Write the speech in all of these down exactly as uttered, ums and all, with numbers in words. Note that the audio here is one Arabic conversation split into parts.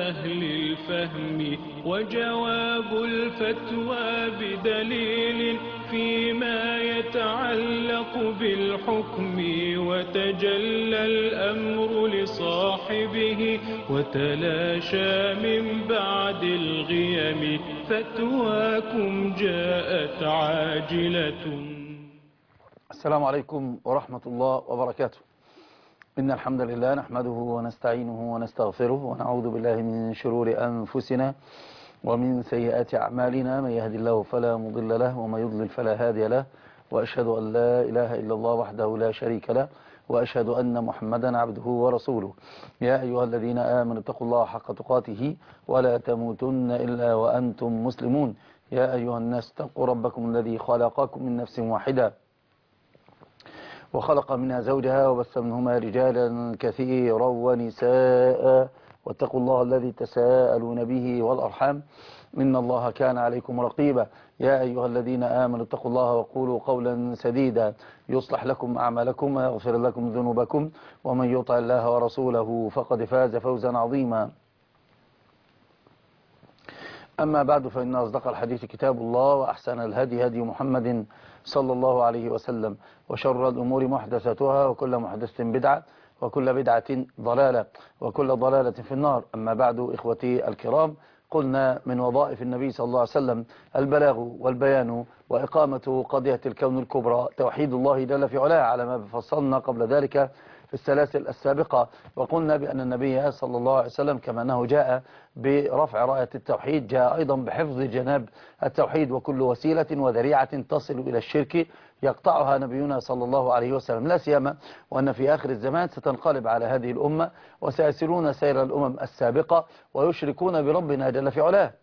أهل الفهم وجواب الفتوى بدليل فيما يتعلق بالحكم وتجلى الأمر لصاحبه وتلاشى من بعد الغيم فتواكم جاءت عاجلة. السلام عليكم ورحمة الله وبركاته. إن الحمد لله نحمده ونستعينه ونستغفره ونعوذ بالله من شرور أنفسنا ومن سيئات أعمالنا، من يهد الله فلا مضل له ومن يضلل فلا هادي له، وأشهد أن لا إله إلا الله وحده لا شريك له، وأشهد أن محمدا عبده ورسوله. يا أيها الذين آمنوا اتقوا الله حق تقاته ولا تموتن إلا وأنتم مسلمون. يا أيها الناس اتقوا ربكم الذي خلقكم من نفس واحدة وخلق منها زوجها وبث منهما رجالا كثيرا ونساء، واتقوا الله الذي تساءلون به والأرحام إن الله كان عليكم رقيبا. يا أيها الذين آمنوا اتقوا الله وقولوا قولا سديدا يصلح لكم أعمالكم ويغفر لكم ذنوبكم، ومن يطع الله ورسوله فقد فاز فوزا عظيما. أما بعد، فإن أصدق الحديث كتاب الله، وأحسن الهدي هدي محمد صلى الله عليه وسلم، وشر الأمور محدثاتها، وكل محدثة بدعة، وكل بدعة ضلالة، وكل ضلالة في النار. أما بعد، إخوتي الكرام، قلنا من وظائف النبي صلى الله عليه وسلم البلاغ والبيان وإقامة قضية الكون الكبرى، توحيد الله جل في علاه، على ما فصلنا قبل ذلك في السلاسل السابقة. وقلنا بأن النبي صلى الله عليه وسلم كما أنه جاء برفع راية التوحيد، جاء أيضا بحفظ جناب التوحيد، وكل وسيلة وذريعة تصل إلى الشرك يقطعها نبينا صلى الله عليه وسلم، لا سيما وأن في آخر الزمان ستنقلب على هذه الأمة وسيسيرون سير الأمم السابقة ويشركون بربنا جل في علاه.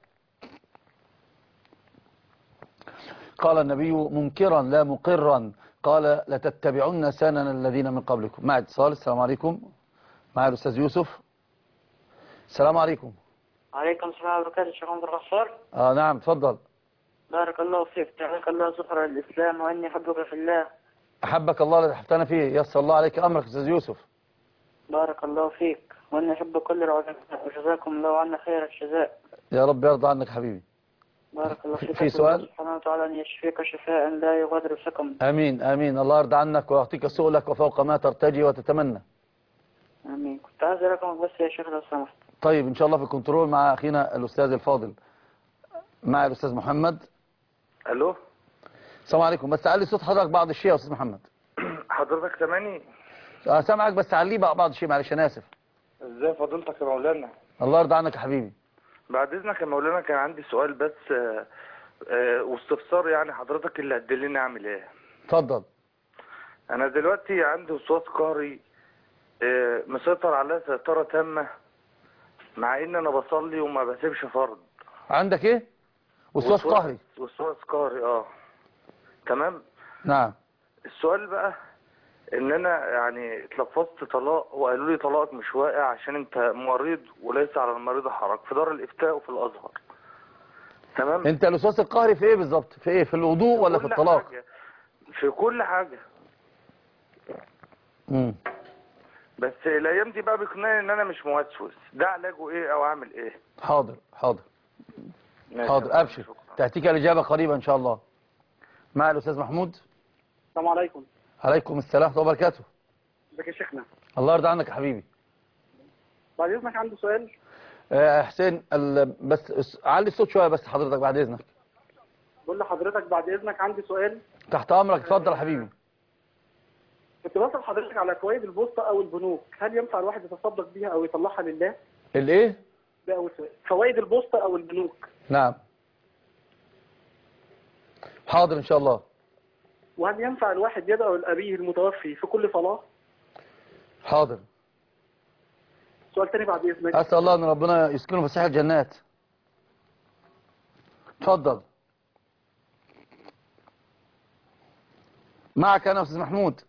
قال النبي منكرا لا مقرا، قال لتتبعن سنن الذين من قبلكم. مع اتصال. السلام عليكم. مع الأستاذ يوسف. السلام عليكم. عليكم السلام وبركاته. الشيخ عبد الغفار. اه نعم، تفضل. بارك الله فيك، جعلك الله سخر الإسلام وإني أحبك في الله. أحبك الله الذي أحببتنا فيه، يسر الله عليك أمرك أستاذ يوسف. بارك الله فيك، وإني أحب كل العلماء، وجزاكم الله عنا خير الجزاء. يا رب يرضى عنك حبيبي. بارك الله فيك. في سؤال؟ سبحانه وتعالى أن يشفيك شفاء لا يغادر سقما. آمين آمين. الله يرضى عنك ويعطيك سؤلك وفوق ما ترتجي وتتمنى. آمين. كنت عايز رقمك بس يا شيخ لو سمحت. طيب إن شاء الله في الكنترول مع أخينا الأستاذ الفاضل، مع الأستاذ محمد. الو، السلام عليكم. بس علي صوت حضرتك بعض الشيء يا أستاذ محمد. حضرتك سامعني؟ اه سامعك، بس عليه بقى بعض الشيء، معلش أنا آسف. ازاي فضيلتك يا مولانا؟ الله يرضى عنك يا حبيبي. بعد اذنك يا مولانا، كان عندي سؤال بس آه، آه، واستفسار، يعني حضرتك اللي هتدلني اعمل ايه. اتفضل. انا دلوقتي عندي وسواس قهري آه، مسيطر عليا سيطرة تامة، مع ان انا بصلي وما بسيبش فرض. عندك ايه؟ وسواس قهري. وسواس قهري اه تمام. نعم. السؤال بقى ان انا يعني اتلفظت طلاق، وقالوا لي طلاقك مش واقع عشان انت مريض وليس على المريض حرج، في دار الافتاء وفي الازهر. تمام. انت الوسواس القهري في ايه بالظبط؟ في ايه؟ في الوضوء ولا في الطلاق؟ حاجة. في كل حاجة. امم بس الايام دي بقى بيقنعني ان انا مش موسوس، ده علاجه ايه او اعمل ايه؟ حاضر حاضر حاضر، ابشر، تأتيك الاجابة قريبا ان شاء الله. مع الاستاذ محمود. السلام عليكم. عليكم السلام ورحمة الله وبركاته. ازيك يا شيخنا؟ الله يرضى عنك يا حبيبي. بعد إذنك عندي سؤال. آه حسين ال... بس علي الصوت شوية بس حضرتك بعد إذنك. بقول لحضرتك بعد إذنك عندي سؤال. تحت أمرك، اتفضل يا حبيبي. كنت بسأل حضرتك على فوائد البوسطة أو البنوك، هل ينفع الواحد يتصدق بيها أو يطلعها لله؟ الإيه؟ ده أول سؤال. فوائد البوسطة أو البنوك. نعم. حاضر إن شاء الله. وهل ينفع الواحد يدعو لأبيه المتوفي في كل صلاة؟ حاضر. سؤال تاني بعد إذنك. أسأل الله أن ربنا يسكنه في ساحل الجنات. اتفضل. معك أنا أستاذ محمود.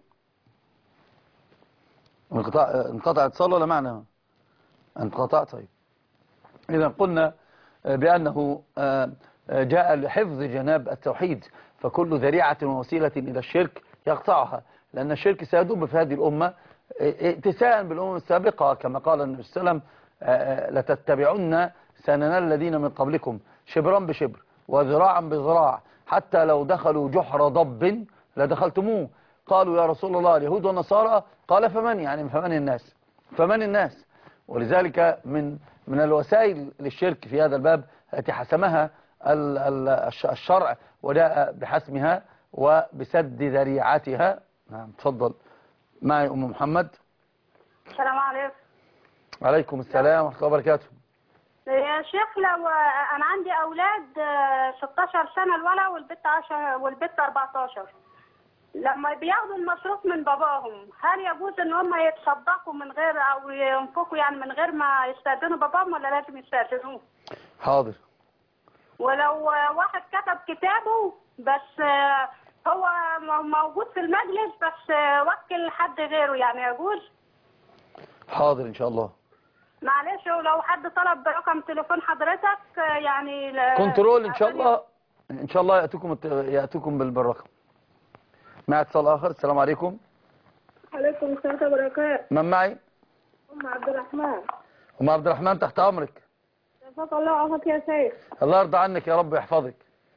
انقطع انقطع اتصال ولا معنا؟ انقطع. طيب. إذا قلنا بأنه جاء لحفظ جناب التوحيد، فكل ذريعة ووسيلة إلى الشرك يقطعها، لأن الشرك سيدوب في هذه الأمة اتساء بالأمم السابقة، كما قال النبي صلى الله عليه وسلم لتتبعن سنن الذين من قبلكم شبرا بشبر وذراعا بذراع حتى لو دخلوا جحر ضب لدخلتموه. قالوا يا رسول الله اليهود والنصارى، قال فمن يعني فمن الناس فمن الناس. ولذلك من من الوسائل للشرك في هذا الباب التي حسمها الشرع وجاء بحسمها وبسد ذريعتها. نعم تفضل معي أم محمد. السلام عليكم. عليكم السلام ورحمة الله وبركاته. يا شيخ، لو انا عندي اولاد ستاشر سنه الولد والبنت عشرة والبنت اربعتاشر، لما بياخدوا المصروف من باباهم هل يجوز ان هم يتصدقوا من غير او ينفقوا يعني من غير ما يستأذنوا باباهم ولا لازم يستأذنوه؟ حاضر. ولو واحد كتب كتابه بس هو موجود في المجلس بس وكل حد غيره يعني يجوز؟ حاضر ان شاء الله. معلش، ولو حد طلب رقم تليفون حضرتك يعني كنترول ان شاء الله، ان شاء الله ياتوكم ياتوكم بالرقم. مع اتصال اخر. السلام عليكم. عليكم السلام ورحمه الله وبركاته. من معي؟ ام عبد الرحمن. ام عبد الرحمن تحت امرك. شفاك الله وعافاك يا شيخ. الله يرضى عنك يا رب ويحفظك.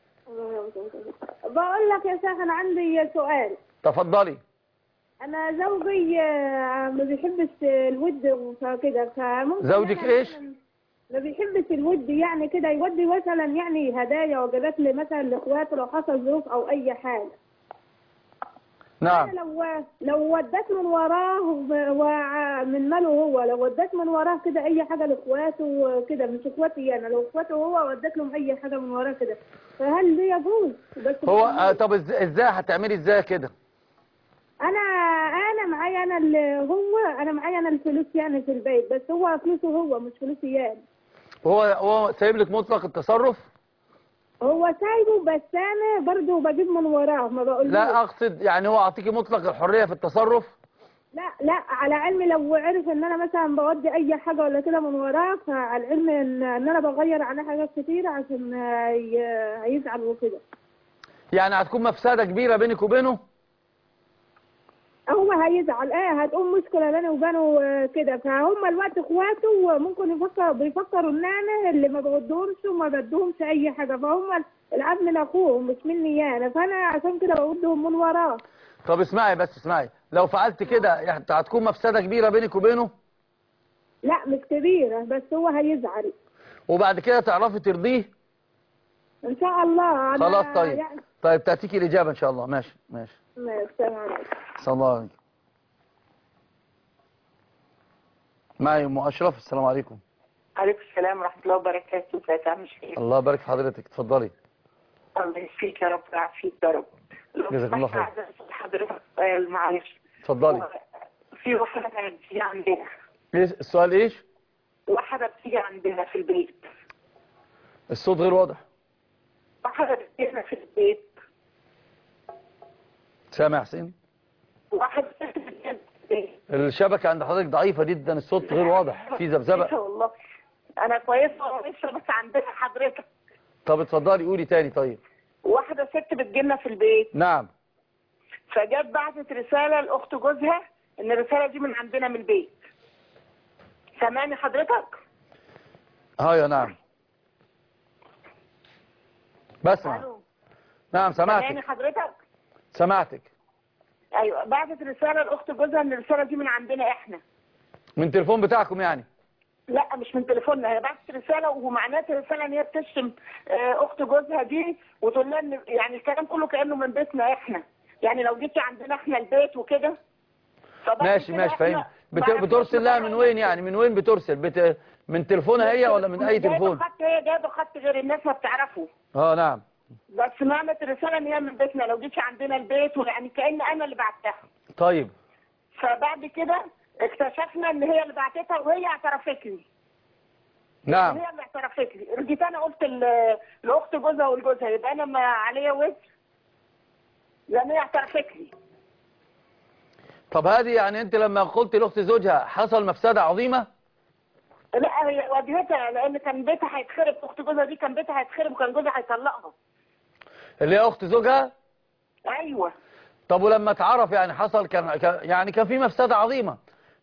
بقول لك يا شيخ انا عندي سؤال. تفضلي. انا زوجي ما بيحبش الود وكده، فممكن زوجك ايش؟ ما بيحبش الود يعني كده، يودي مثلا يعني هدايا وجبات مثلا لاخواته لو حصل ظروف او اي حاجه. نعم. أنا لو لو وديت من وراه ومن ماله هو، لو وديت من وراه كده اي حاجه لاخواته وكده، مش اخواتي انا، لو اخواته هو وديت لهم اي حاجه من وراه كده، فهل ده يجوز؟ بس هو آه طب ازاي هتعملي ازاي كده؟ انا انا معايا انا اللي هو انا معايا انا الفلوس يعني في البيت، بس هو فلوسه هو مش فلوسي يعني. هو هو سايب لك مطلق التصرف؟ هو سايبه بس انا برضه بجيب من وراه ما بقول. لا اقصد يعني هو اعطيكي مطلق الحريه في التصرف؟ لا لا، على علم لو عرف ان انا مثلا بودي اي حاجه ولا كده من وراه، فعلى علم ان ان انا بغير عليه حاجات كتيره عشان هيزعل وكده. يعني هتكون مفسده كبيره بينك وبينه؟ هو هيزعل ايه، هتقوم مشكله بيني وبينه كده، فهم الوقت اخواته وممكن يفكر بيفكروا ان انا اللي ما بودهمش وما بدهمش اي حاجه، فهم العاب من اخوهم مش مني انا، فانا عشان كده بودهم من وراه. طب اسمعي بس اسمعي، لو فعلت كده يعني هتكون مفسده كبيره بينك وبينه؟ لا مش كبيره، بس هو هيزعل. وبعد كده تعرفي ترضيه؟ ان شاء الله. خلاص طيب يعني... طيب تاتيكي الاجابه ان شاء الله. ماشي ماشي. ماشي تمام. السلام عليكم. معي ام اشرف. السلام عليكم. عليكم السلام ورحمه الله وبركاته. ازيك يا عم شيخ؟ الله يبارك في حضرتك. اتفضلي. الله يشفيك يا رب ويعافيك يا رب. جزاك الله خير. حضرتك سؤال معلش. اتفضلي. في واحده بتيجي عندنا. ايش السؤال؟ ايش؟ واحده بتيجي عندنا في البيت. الصوت غير واضح. واحده بتيجي في البيت. سامع حسين؟ واحده بتيجي الشبكة عند حضرتك ضعيفة جدا، الصوت غير واضح، في ذبذبة. والله أنا كويسة ولسه بس عندنا حضرتك. طب اتفضلي قولي تاني. طيب. واحدة ست بتجيلنا في البيت. نعم. فجت بعتت رسالة لأخت جوزها إن الرسالة دي من عندنا من البيت. سامعني حضرتك؟ اه يا نعم. بسمع. نعم سمعتك. سامعني حضرتك؟ سمعتك. ايوه، بعتت رساله لاخت جوزها ان الرساله دي من عندنا احنا. من تليفون بتاعكم يعني؟ لا مش من تليفوننا، هي بعتت رساله ومعناتها الرساله ان هي بتشتم اخت جوزها دي وتقول لها ان يعني الكلام كله كانه من بيتنا احنا، يعني لو جيتي عندنا احنا البيت وكده. ماشي ماشي فاهم. بت... بترسل لها من وين يعني؟ من وين بترسل؟ بت... من تليفونها هي ولا من اي تليفون؟ خط هي جايبه خط غير الناس ما بتعرفه. اه نعم. بس معنى الرساله ان هي من بيتنا لو جيتي عندنا البيت، ويعني كأن انا اللي بعتها. طيب. فبعد كده اكتشفنا ان هي اللي بعتتها وهي اعترفت لي. نعم. هي اللي اعترفت لي، رجيت انا قلت لاخت جوزها ولجوزها يبقى انا ما عليا وزر، لان هي اعترفت لي. طب هذه يعني انت لما قلت لاخت زوجها حصل مفسده عظيمه؟ لا هي واجهتها، لان كان بيتها هيتخرب، اخت جوزها دي كان بيتها هيتخرب وكان جوزها هيطلقها. اللي هي اخت زوجها؟ ايوه. طب ولما اتعرف يعني حصل كان يعني كان في مفسده عظيمه،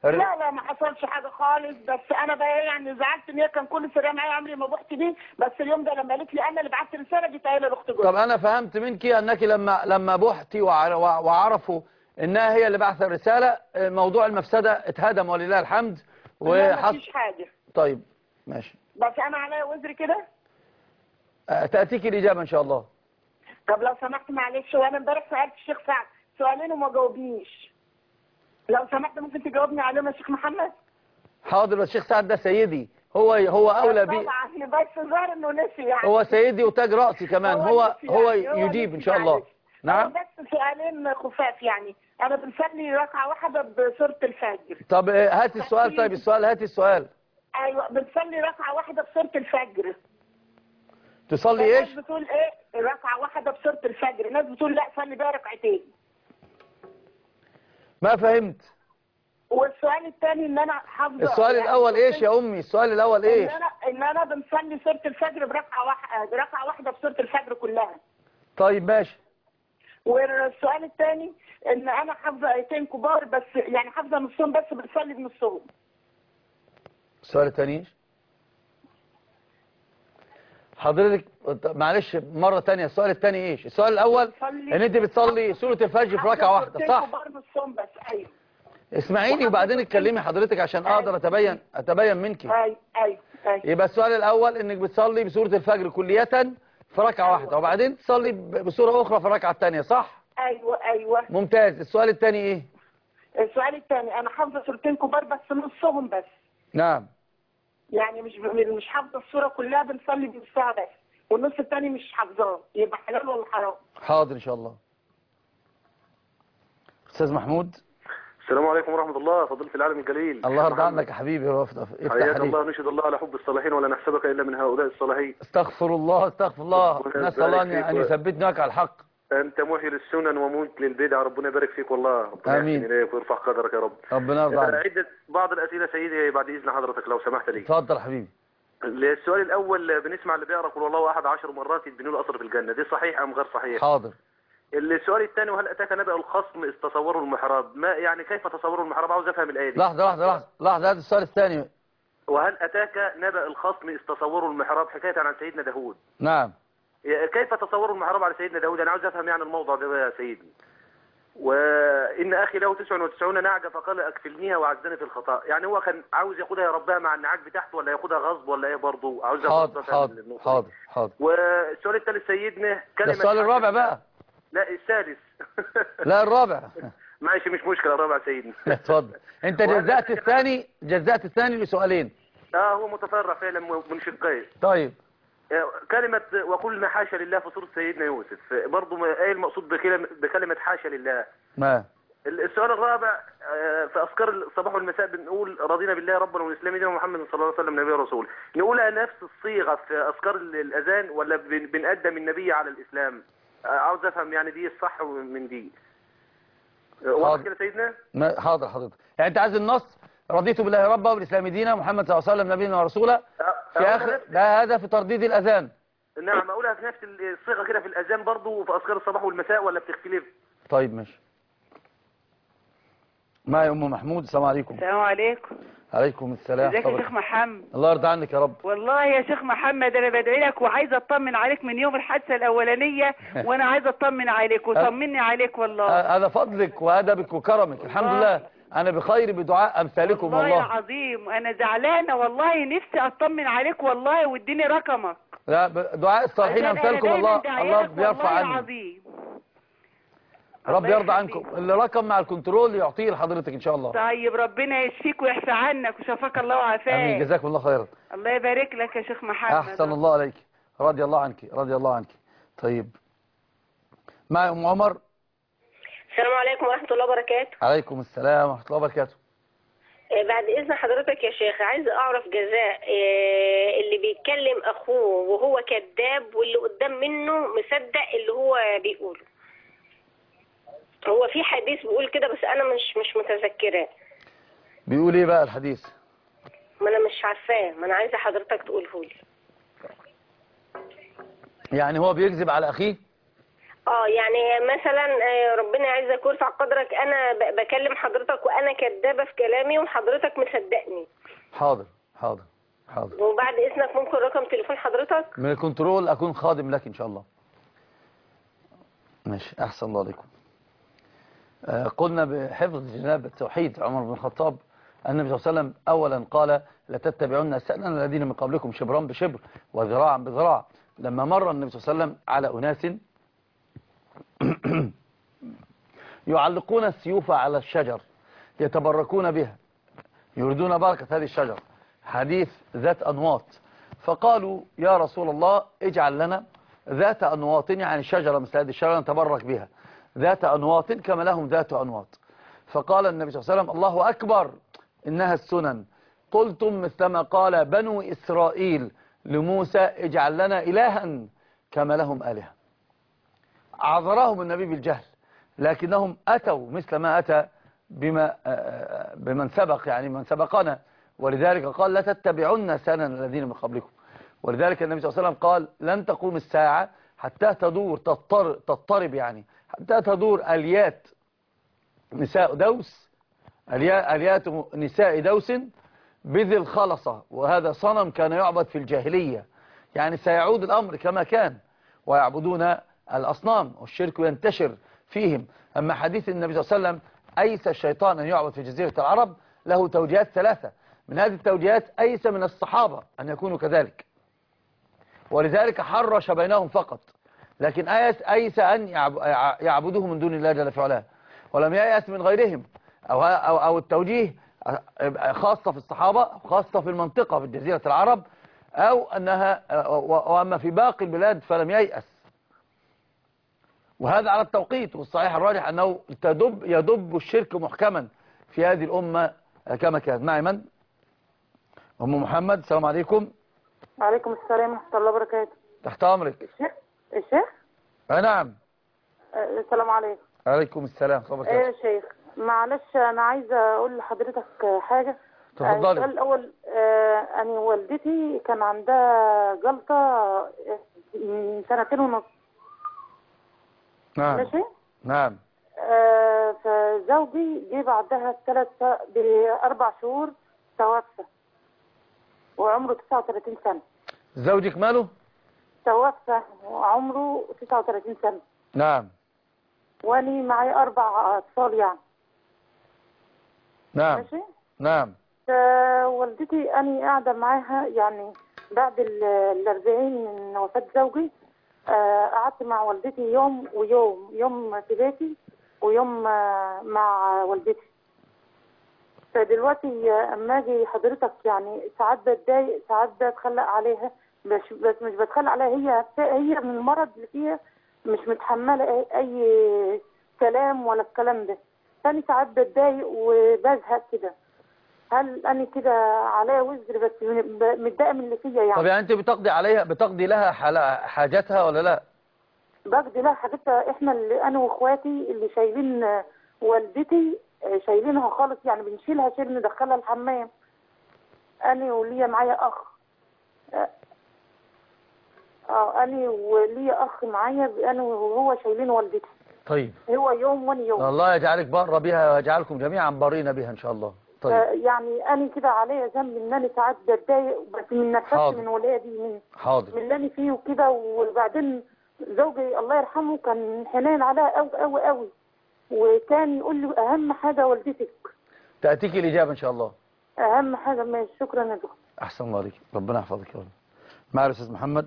لا لا ما حصلش حاجه خالص، بس انا بقى يعني زعلت ان هي كان كل سريه معايا عمري ما بحت بيه، بس اليوم ده لما قالت لي انا اللي بعت رساله دي قايله لاخت جوزي. طب انا فهمت منك انك لما لما بحتي وع- وع- وعرفوا انها هي اللي بعث الرساله، موضوع المفسده اتهدم ولله الحمد. لا وحص... مفيش حاجه. طيب ماشي. بس انا عليا وزر كده. أه، تاتيك الاجابه ان شاء الله. طب لو سمحت معلش، وانا امبارح سالت الشيخ سعد سؤالين وما جاوبنيش، لو سمحت ممكن تجاوبني عليهم يا شيخ محمد؟ حاضر، بس الشيخ سعد ده سيدي، هو هو اولى بي. طبعا بس ظاهر انه نسي يعني. هو سيدي وتاج راسي كمان، هو نسي هو يعني. يجيب ان نسي شاء الله. معلش. نعم. هو بس سؤالين خفاف يعني. انا بنصلي ركعه واحده بسوره الفجر. طب آه، هات السؤال. طيب السؤال، هات السؤال. ايوه بنصلي ركعه واحده بسوره الفجر. تصلي الناس ايش؟ بتقول ايه ركعه واحده بسوره الفجر، الناس بتقول لا صلي بيها ركعتين. ما فهمت. والسؤال الثاني ان انا حافظه. السؤال يعني الاول ايش يا امي؟ السؤال الاول ان ايش؟ انا ان انا بنصلي سوره الفجر بركعه واحده، ركعه واحده بسوره الفجر كلها. طيب ماشي. والسؤال الثاني ان انا حافظه ايتين كبار بس، يعني حافظه نصهم بس بنصلي بنصهم. السؤال الثاني ايش؟ حضرتك معلش مرة تانية، السؤال الثاني ايش؟ السؤال الاول ان انت بتصلي سورة الفجر في ركعة واحدة صح؟ كبار نصهم بس. ايوه اسمعيني وبعدين اتكلمي حضرتك عشان اقدر اتبين اتبين منك. ايوه ايوه ايوه. يبقى السؤال الاول انك بتصلي بسورة الفجر كلية في ركعة واحدة، وبعدين تصلي بسورة اخرى في الركعة الثانية صح؟ ايوه ايوه. ممتاز. السؤال الثاني ايه؟ السؤال الثاني انا حافظه سورتين كبار بس نصهم بس. نعم. يعني مش مش حافظه السوره كلها، بنصلي بنصها بس، والنص الثاني مش حافظاه، يبقى حلال ولا حرام؟ حاضر ان شاء الله. استاذ محمود. السلام عليكم ورحمة الله. فضيلة العالم الجليل. الله يرضى عنك يا حبيبي. افتح حياك عليك. الله. نشهد الله على حب الصالحين ولا نحسبك إلا من هؤلاء الصالحين. استغفر الله استغفر الله. ربنا نسأل الله يبارك أن فيك. يثبتنا على الحق. أنت محيي للسنن وموت للبدع. ربنا يبارك فيك والله. ربنا آمين. يحسن إليك ويرفع قدرك يا رب. ربنا يرضى عنك. عدة بعض الأسئلة سيدي بعد إذن حضرتك لو سمحت لي. اتفضل يا حبيبي. السؤال الأول، بنسمع اللي بيقرأ قل الله أحد عشر مرات يدبنوا له قصر في الجنة، دي صحيح أم غير صحيح؟ حاضر. السؤال الثاني، وهل أتاك نبأ الخصم إذ تصوروا المحراب؟ ما يعني كيف تصوروا المحراب؟ عاوز أفهم الآية دي. لحظة لحظة لحظة لحظة هذا السؤال الثاني. وهل أتاك نبأ الخصم إذ تصوروا المحراب، حكاية عن سيدنا داود. نعم. كيف تصوروا المحراب على سيدنا داود؟ أنا عاوز أفهم يعني الموضوع ده يا سيدي. وإن أخي له تسع وتسعون نعجة فقال أكفلنيها وعزني في الخطأ، يعني هو كان عاوز ياخدها يربيها مع النعاج بتاعته ولا ياخدها غصب ولا إيه برضه؟ عاوز حاضر حاضر حاضر حاضر. والسؤال الثالث سيدنا كلمة. السؤال الرابع بقى. لا السادس. لا الرابع. ماشي مش مشكلة، الرابع سيدنا. اتفضل. أنت جزأت الثاني جزأت الثاني لسؤالين. اه هو متفرع فعلا من شقين. طيب. كلمة وقلنا حاشا لله في سورة سيدنا يوسف، برضه ايه المقصود بكلمة, بكلمة حاشا لله؟ ما السؤال الرابع، في أذكار الصباح والمساء بنقول رضينا بالله ربنا والإسلام دينا ومحمد صلى الله عليه وسلم نبي ورسول، نقولها نفس الصيغة في أذكار الأذان ولا بنقدم النبي على الإسلام؟ عاوز أفهم يعني دي الصح من دي. واضح كده سيدنا؟ حاضر حضرتك. يعني أنت عايز النص رضيت بالله ربا وبالإسلام دينا محمد صلى الله عليه وسلم نبينا ورسوله في آخر ده، هذا في ترديد الأذان. نعم أقولها في نفس الصيغة كده في الأذان برضه وفي أذكار الصباح والمساء ولا بتختلف؟ طيب ماشي. معي أم محمود. السلام عليكم. السلام عليكم. عليكم السلام. ازيك يا شيخ محمد؟ الله يرضى عنك يا رب. والله يا شيخ محمد انا بدعي لك وعايزه اطمن عليك من يوم الحادثه الاولانيه وانا عايزه اطمن عليك وطمني عليك والله. هذا فضلك وادبك وكرمك. الحمد لله انا بخير بدعاء امثالكم والله. والله العظيم انا زعلانه والله، نفسي اطمن عليك والله واديني رقمك. لا دعاء الصالحين امثالكم الله الله بيرفع عني. والله العظيم. رب يرضى عنكم. اللي رقم مع الكنترول يعطيه لحضرتك ان شاء الله. طيب ربنا يشفيك ويحفى عنك وشفاك الله وعافاك. امين. جزاكم الله خيرا. الله يبارك لك يا شيخ محمد. احسن الله عليك. رضي الله عنك رضي الله عنك. طيب معي ام عمر. السلام عليكم ورحمه الله وبركاته. عليكم السلام ورحمه الله وبركاته. بعد اذن حضرتك يا شيخ عايزه اعرف جزاء اللي بيتكلم اخوه وهو كذاب واللي قدام منه مصدق اللي هو بيقوله. هو في حديث بيقول كده بس انا مش مش متذكراه. بيقول ايه بقى الحديث؟ ما انا مش عارفاه، ما انا عايزه حضرتك تقوله لي. يعني هو بيكذب على اخيه؟ اه يعني مثلا آه، ربنا يعزك ويرفع قدرك، انا ب- بكلم حضرتك وانا كدابه في كلامي وحضرتك مصدقني. حاضر حاضر حاضر. وبعد اذنك ممكن رقم تليفون حضرتك؟ من الكنترول أكون خادم لك إن شاء الله. ماشي، أحسن الله عليكم. آه قلنا بحفظ جناب التوحيد عمر بن الخطاب النبي صلى الله عليه وسلم أولا قال لتتبعون سنن الذين من قبلكم شبرا بشبر وذراعا بذراع. لما مر النبي صلى الله عليه وسلم على أناس يعلقون السيوف على الشجر يتبركون بها يريدون بركة هذه الشجر، حديث ذات أنواط، فقالوا يا رسول الله اجعل لنا ذات أنواط، يعني شجرة مثل هذه الشجرة نتبرك بها، ذات أنواط كما لهم ذات أنواط. فقال النبي صلى الله عليه وسلم الله أكبر إنها السنن، قلتم مثلما قال بنو إسرائيل لموسى اجعل لنا إلها كما لهم آلهة. عذرهم النبي بالجهل، لكنهم أتوا مثل ما أتى بما بمن سبق، يعني من سبقنا، ولذلك قال لا تتبعون سنن الذين من قبلكم. ولذلك النبي صلى الله عليه وسلم قال لن تقوم الساعة حتى تدور تضطر تضطرب يعني حتى تدور أليات نساء دوس أليات نساء دوس بذي الخلصة، وهذا صنم كان يعبد في الجاهلية، يعني سيعود الأمر كما كان ويعبدون الأصنام والشرك ينتشر فيهم. أما حديث النبي صلى الله عليه وسلم أيس الشيطان أن يعبد في جزيرة العرب له توجيهات ثلاثة، من هذه التوجيهات أيس من الصحابة أن يكونوا كذلك، ولذلك حرش بينهم فقط، لكن أيس, أيس أن يعبدوه من دون الله جل في علاه، ولم ييأس من غيرهم. أو, أو, أو التوجيه خاصة في الصحابة، خاصة في المنطقة في جزيرة العرب، أو أنها وأما في باقي البلاد فلم ييأس. وهذا على التوقيت، والصحيح الراجح أنه تدب يدب الشرك محكما في هذه الأمة كما كانت. معي من؟ أم محمد، السلام عليكم. وعليكم السلام ورحمة الله وبركاته. تحت أمرك. الشيخ الشيخ أه نعم. أه السلام عليكم. عليكم السلام ورحمة الله وبركاته. ايه يا شيخ، معلش أنا عايزة أقول لحضرتك حاجة. تفضلي. السؤال الأول، آه أنا والدتي كان عندها جلطة من سنتين ونص. نعم. ماشي؟ نعم. آه فزوجي جه بعدها بثلاث بأربع شهور توفى وعمره تسعة وثلاثين سنة. زوجك ماله؟ توفى وعمره تسعة وثلاثين سنة. نعم. وأنا معي أربع أطفال يعني. نعم. ماشي؟ نعم. والدتي أنا قاعدة معاها يعني بعد الأربعين من وفاة زوجي، قعدت مع والدتي يوم ويوم، يوم في بيتي ويوم مع والدتي. فدلوقتي اما اجي حضرتك يعني ساعات بتضايق، ساعات بتخلق عليها، بس بس مش بتخلق عليها، هي هي من المرض اللي فيها مش متحمله اي كلام ولا الكلام ده. ثاني ساعات بتضايق وبزهق كده. هل انا كده عليا وزر بس متضايقه من اللي فيا يعني؟ طب يعني انت بتقضي عليها، بتقضي لها حاجاتها ولا لا؟ بقضي لها حاجتها. احنا اللي انا واخواتي اللي شايلين والدتي، شايلينها خالص يعني، بنشيلها شيل ندخلها الحمام. انا وليا معايا اخ، اه انا وليا اخ معايا، انا وهو شايلين والدتي. طيب. هو يوم وانا يوم. الله يجعلك بر بها ويجعلكم جميعا بارين بها ان شاء الله. طيب. يعني انا كده عليا ذنب ان انا ساعات بتضايق بس من نفسي، من ولادي، من حاضر من اللي انا فيه وكده. وبعدين زوجي الله يرحمه كان حنين عليها قوي قوي قوي، وكان يقول له اهم حاجه والدتك. تاتيك الاجابه ان شاء الله. اهم حاجه. ماشي، شكرا يا دكتور. احسن الله عليك، ربنا يحفظك يا رب. معي الاستاذ محمد.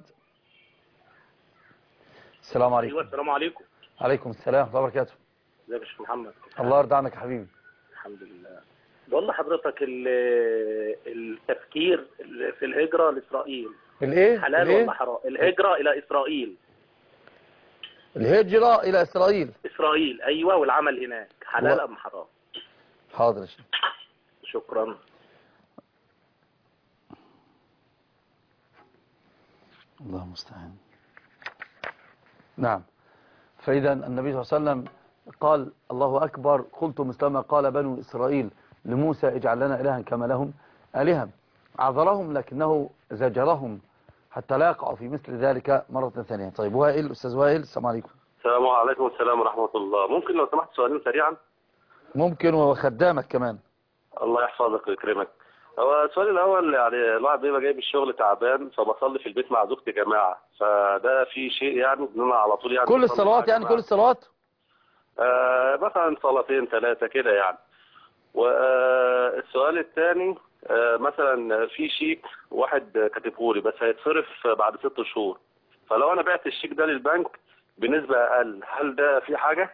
السلام عليكم. ايوه السلام عليكم. عليكم السلام ورحمه الله وبركاته. ازيك يا شيخ محمد؟ الله يرضى عنك يا حبيبي. الحمد لله. بقول لحضرتك التفكير في الهجره لاسرائيل الايه؟ حلال الإيه؟ ولا حرام؟ الهجره الى اسرائيل. الهجره الى اسرائيل. اسرائيل ايوه، والعمل هناك حلال و... ام حرام؟ حاضر يا شيخ. شكرا. الله المستعان. نعم. فإذا النبي صلى الله عليه وسلم قال الله أكبر، قلت مثلما قال بنو إسرائيل لموسى اجعل لنا إلها كما لهم آلهة. عذرهم لكنه زجرهم حتى لا يقعوا في مثل ذلك مرة ثانية. طيب وائل، أستاذ وائل، السلام عليكم. السلام عليكم. السلام ورحمة الله. ممكن لو سمحت سؤالين سريعا؟ ممكن، وخدامك كمان. الله يحفظك ويكرمك. هو السؤال الأول، يعني الواحد بيبقى جاي من الشغل تعبان فبصلي في البيت مع زوجتي جماعة، فده في شيء يعني إن أنا على طول يعني كل الصلوات يعني كل الصلوات؟ آه مثلا صلاتين ثلاثة كده يعني. والسؤال الثاني، آه مثلا في شيك واحد كاتبه لي بس هيتصرف بعد ست شهور، فلو أنا بعت الشيك ده للبنك بنسبة أقل، هل ده في حاجة؟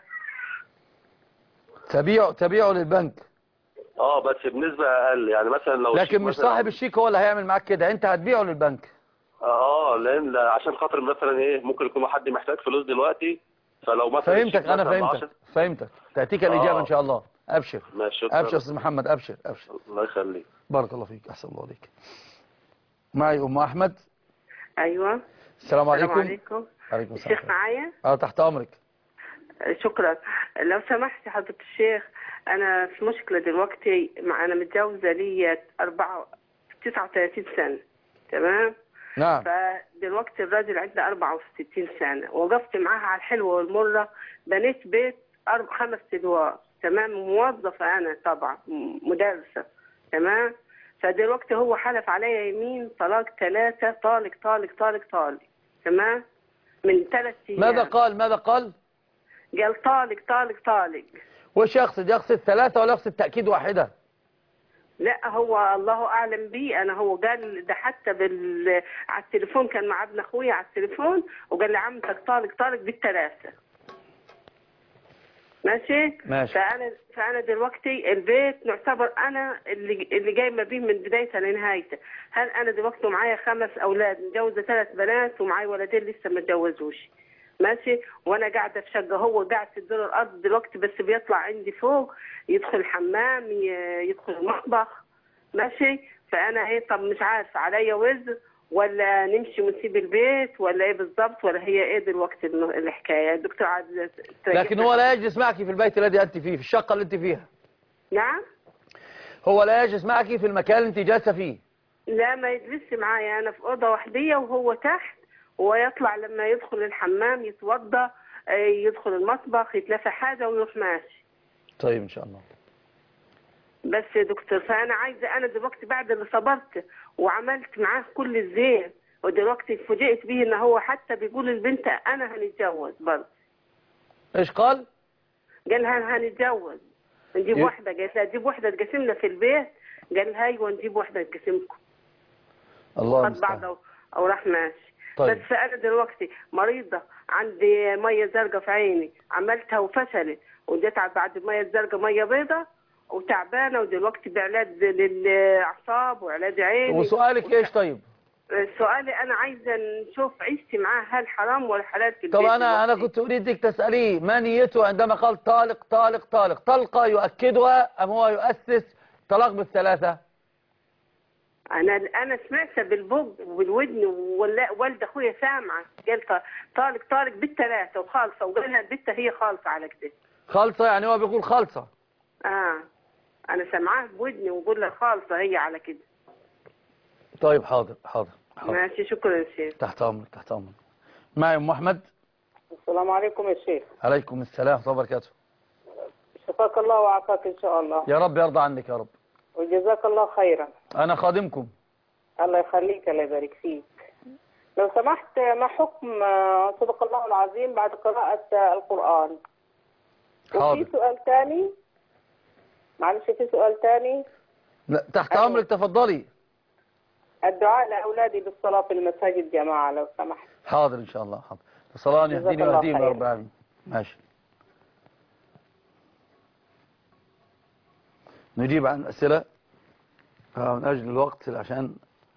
تبيعه تبيعه للبنك. اه بس بنسبة اقل، يعني مثلا لو لكن مش صاحب الشيك هو اللي هيعمل معاك كده، انت هتبيعه للبنك. اه لان عشان خاطر مثلا ايه، ممكن يكون حد محتاج فلوس دلوقتي، فلو مثلا فهمتك انا فهمتك فهمتك تأتيك الإجابة آه. ان شاء الله. ابشر ابشر يا استاذ محمد، ابشر ابشر. الله يخليك. بارك الله فيك، احسن الله عليك. معي ام احمد. ايوه. السلام عليكم. السلام عليكم. عليكم السلام. الشيخ معايا؟ اه تحت امرك. شكرا. لو سمحت يا حضرة الشيخ، انا في مشكلة دلوقتي، مع انا متجوزة لي أربعة تسعة وثلاثين سنة، تمام؟ نعم. فدلوقتي الراجل عنده أربعة وستين سنة، وقفت معاها على الحلوة والمرة، بنيت بيت أربع خمس ادوار، تمام؟ موظفة انا طبعا، مدرسة، تمام؟ فدلوقتي هو حلف عليا يمين طلاق ثلاثة، طالق طالق طالق طالق، تمام؟ من ثلاث ايام. ماذا قال ماذا قال؟ قال طالق طالق طالق. وش يقصد؟ يقصد ثلاثة ولا يقصد تأكيد واحدة؟ لا هو الله اعلم بيه، انا هو قال ده حتى بال على التليفون، كان مع ابن اخويا على التليفون وقال لي عمتك طالق طالق بالثلاثه. ماشي؟ ماشي. فانا فانا دلوقتي البيت نعتبر انا اللي اللي جايبه بيه من بدايته لنهايته. هل انا دلوقتي معايا خمس اولاد، متجوزه ثلاث بنات ومعايا ولدين لسه ما اتجوزوش، ماشي؟ وانا قاعده في شقه، هو قاعد في الدور الارض دلوقتي، بس بيطلع عندي فوق يدخل الحمام يدخل المطبخ، ماشي؟ فانا ايه، طب مش عارفه عليا وزر ولا نمشي ونسيب البيت ولا ايه بالظبط، ولا هي ايه دلوقتي الحكايه؟ الدكتور عاد. لكن هو لا يجلس معك في البيت الذي انت فيه، في الشقه اللي انت فيها. نعم. هو لا يجلس معك في المكان اللي انت جالسه فيه. لا ما يجلسش معايا، انا في اوضه وحديه وهو تحت، ويطلع لما يدخل الحمام يتوضا، يدخل المطبخ يتلافى حاجه ويروح ماشي. طيب ان شاء الله. بس يا دكتور، فانا عايزه، انا دلوقتي بعد اللي صبرت وعملت معاه كل الزين، ودلوقتي فوجئت بيه ان هو حتى بيقول للبنت انا هنتجوز برضه. ايش قال؟ قال لها هنتجوز، نجيب ي... واحده، قالت لها تجيب واحده تقسمنا في البيت، قال لها ايوه نجيب واحده تقسمكم. الله المستعان. بعض او راح ماشي. طيب. بس انا دلوقتي مريضه، عندي ميه زرقاء في عيني، عملتها وفشلت، وجيت بعد الميه الزرقاء ميه بيضاء وتعبانه، ودلوقتي بعلاج للاعصاب وعلاج عيني. وسؤالك وت... ايش طيب؟ سؤالي انا عايزه نشوف عيشتي معاه هل حرام ولا حلال في البيت. طب انا انا كنت اريدك تساليه ما نيته عندما قال طالق طالق طالق، طلقه يؤكدها ام هو يؤسس طلاق بالثلاثه؟ انا انا سمعت بالبق وبالودن، ولا والد اخويا سامعه قال طالق طالق بالثلاثه وخالصه، وقال لها البت هي خالصه على كده. خالصه يعني هو بيقول خالصه؟ اه انا سامعاه بودني وبقول لها خالصه هي على كده. طيب حاضر حاضر, حاضر. ماشي شكرا يا شيخ. تحت امرك تحت امرك. معي ام احمد. السلام عليكم يا شيخ. عليكم السلام ورحمه الله وبركاته. شفاك الله وعافاك ان شاء الله. يا رب يرضى عنك يا رب. وجزاك الله خيرا. انا خادمكم. الله يخليك، الله يبارك فيك. لو سمحت، ما حكم صدق الله العظيم بعد قراءة القرآن؟ حاضر. وفي سؤال ثاني، معلش في سؤال ثاني. لا تحت أيوة. امرك تفضلي. الدعاء لاولادي بالصلاه في المساجد جماعه لو سمحت. حاضر ان شاء الله. حاضر. الصلاه يهديني ويهديهم يا رب العالمين. ماشي. نجيب عن اسئله من اجل الوقت عشان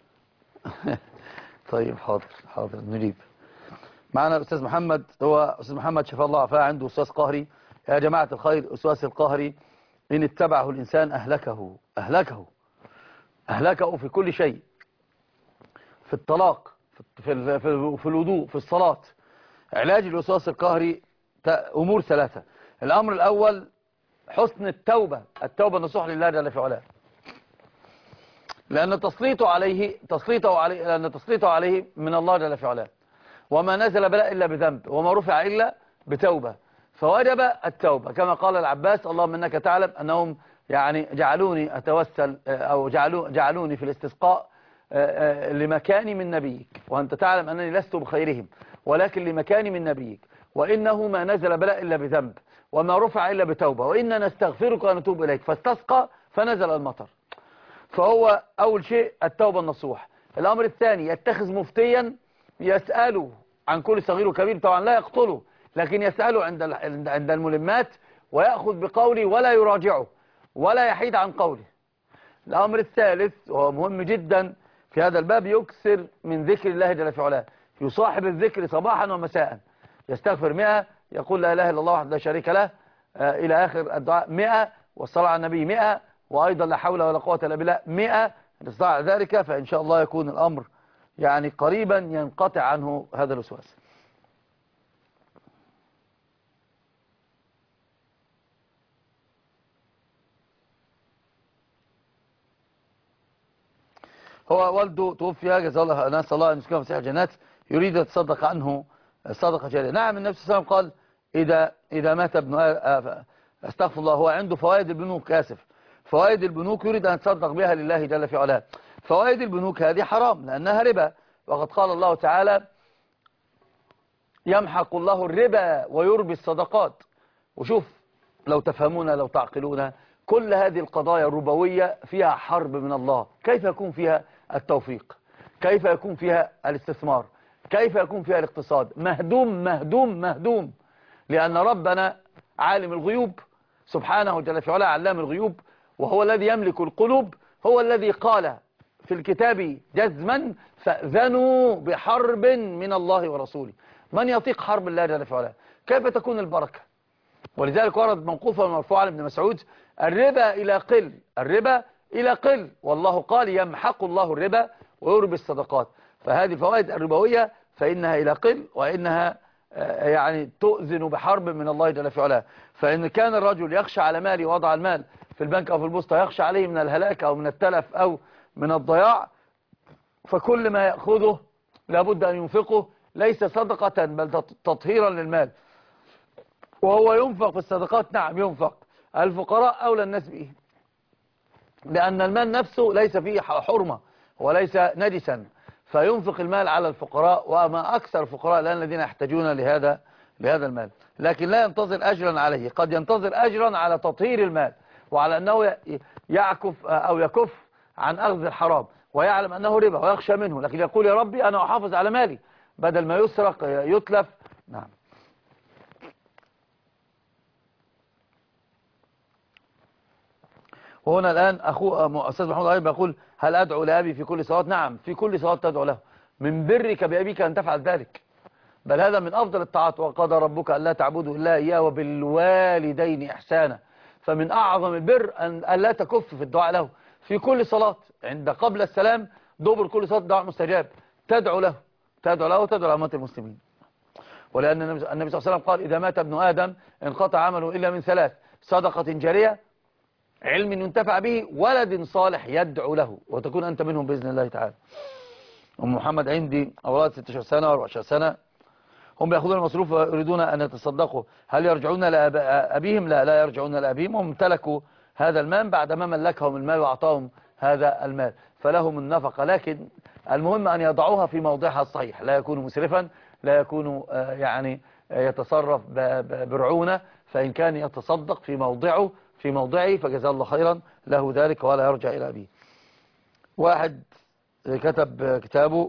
طيب حاضر حاضر نجيب. معنا الاستاذ محمد، هو استاذ محمد شفاه الله عافاه، عنده وسواس قهري. يا جماعه الخير، الوسواس القهري ان اتبعه الانسان اهلكه اهلكه اهلكه في كل شيء، في الطلاق، في في الوضوء، في الصلاة. علاج الوسواس القهري أمور ثلاثة. الأمر الأول حسن التوبة، التوبة نصوح لله جل في علاه، لأن تسليطه عليه تسليطه عليه لأن تسليطه عليه من الله جل في علاه، وما نزل بلاء إلا بذنب، وما رفع إلا بتوبة، فوجب التوبة كما قال العباس: اللهم إنك تعلم أنهم يعني جعلوني أتوسل أو جعلوا جعلوني في الاستسقاء لمكاني من نبيك، وأنت تعلم أنني لست بخيرهم ولكن لمكاني من نبيك، وإنه ما نزل بلاء إلا بذنب وما رفع إلا بتوبة، وإننا نستغفرك ونتوب إليك، فاستسقى فنزل المطر. فهو أول شيء التوبة النصوح. الأمر الثاني يتخذ مفتيا يسأله عن كل صغير وكبير، طبعا لا يقتله لكن يسأله عند عند الملمات ويأخذ بقوله ولا يراجعه ولا يحيد عن قوله. الأمر الثالث وهو مهم جدا في هذا الباب: يكثر من ذكر الله جل في علاه، يصاحب الذكر صباحا ومساء، يستغفر مئة، يقول لا إله إلا الله وحده لا شريك له آه إلى آخر الدعاء مئة، والصلاة على النبي مئة، وأيضا لا حول ولا قوة إلا بالله مئة. نستطيع ذلك فإن شاء الله يكون الأمر يعني قريبا ينقطع عنه هذا الوسواس. هو والده توفي جزاه الله، نسأل الله أن يسكنه في فسيح الجنات، يريد يتصدق عنه صدقة جارية. نعم النبي صلى الله عليه وسلم قال: إذا إذا مات ابن استغفر الله، هو عنده فوائد البنوك، آسف فوائد البنوك يريد أن يتصدق بها لله جل في علاه. فوائد البنوك هذه حرام لأنها ربا، وقد قال الله تعالى: يمحق الله الربا ويربي الصدقات. وشوف لو تفهمون لو تعقلون كل هذه القضايا الربوية فيها حرب من الله. كيف يكون فيها التوفيق؟ كيف يكون فيها الاستثمار؟ كيف يكون فيها الاقتصاد؟ مهدوم مهدوم مهدوم، لأن ربنا عالم الغيوب سبحانه جل في علاه، علام الغيوب، وهو الذي يملك القلوب، هو الذي قال في الكتاب جزما: فأذنوا بحرب من الله ورسوله. من يطيق حرب الله جل في علاه؟ كيف تكون البركة؟ ولذلك ورد موقوفا مرفوعا عن ابن مسعود: الربا إلى قل، الربا إلى قل، والله قال: يمحق الله الربا ويربي الصدقات. فهذه الفوائد الربوية فإنها إلى قل، وإنها يعني تؤذن بحرب من الله جل في علاه. فإن كان الرجل يخشى على ماله وضع المال في البنك أو في البوسطة يخشى عليه من الهلاك أو من التلف أو من الضياع، فكل ما يأخذه لابد أن ينفقه، ليس صدقة بل تطهيرا للمال. وهو ينفق في الصدقات، نعم ينفق، الفقراء أولى الناس به، لأن المال نفسه ليس فيه حرمة وليس نجسا، فينفق المال على الفقراء، وما أكثر الفقراء الآن الذين يحتاجون لهذا لهذا المال، لكن لا ينتظر أجرا عليه. قد ينتظر أجرا على تطهير المال وعلى أنه يعكف أو يكف عن أخذ الحرام، ويعلم أنه ربا ويخشى منه، لكن يقول: يا ربي أنا أحافظ على مالي بدل ما يسرق يتلف. نعم. وهنا الآن أخوه أستاذ محمود أيضا يقول: هل أدعو لأبي في كل صلاة؟ نعم، في كل صلاة تدعو له، من برك بأبيك أن تفعل ذلك، بل هذا من أفضل الطاعات. وقضى ربك ألا تعبدوا إلا إياه وبالوالدين إحسانا. فمن أعظم البر أن لا تكف في الدعاء له في كل صلاة، عند قبل السلام دبر كل صلاة دعاء مستجاب، تدعو له تدعو له وتدعو لأمات المسلمين. ولأن النبي صلى الله عليه وسلم قال: إذا مات ابن آدم انقطع عمله إلا من ثلاث: صدقة جارية، علم ينتفع به، ولد صالح يدعو له، وتكون أنت منهم بإذن الله تعالى. أم محمد عندي أولاد ستة عشر سنة وأربعة عشر سنة، هم يأخذون المصروف ويريدون أن يتصدقوا، هل يرجعون لأبيهم؟ لا لا يرجعون لأبيهم، هم امتلكوا هذا المال بعدما ملكهم المال وأعطاهم هذا المال، فلهم النفقة، لكن المهم أن يضعوها في موضعها الصحيح، لا يكون مسرفا، لا يكون يعني يتصرف برعونة، فإن كان يتصدق في موضعه في موضعه فجزاه الله خيرا له ذلك ولا يرجع إلى أبيه. واحد كتب كتابه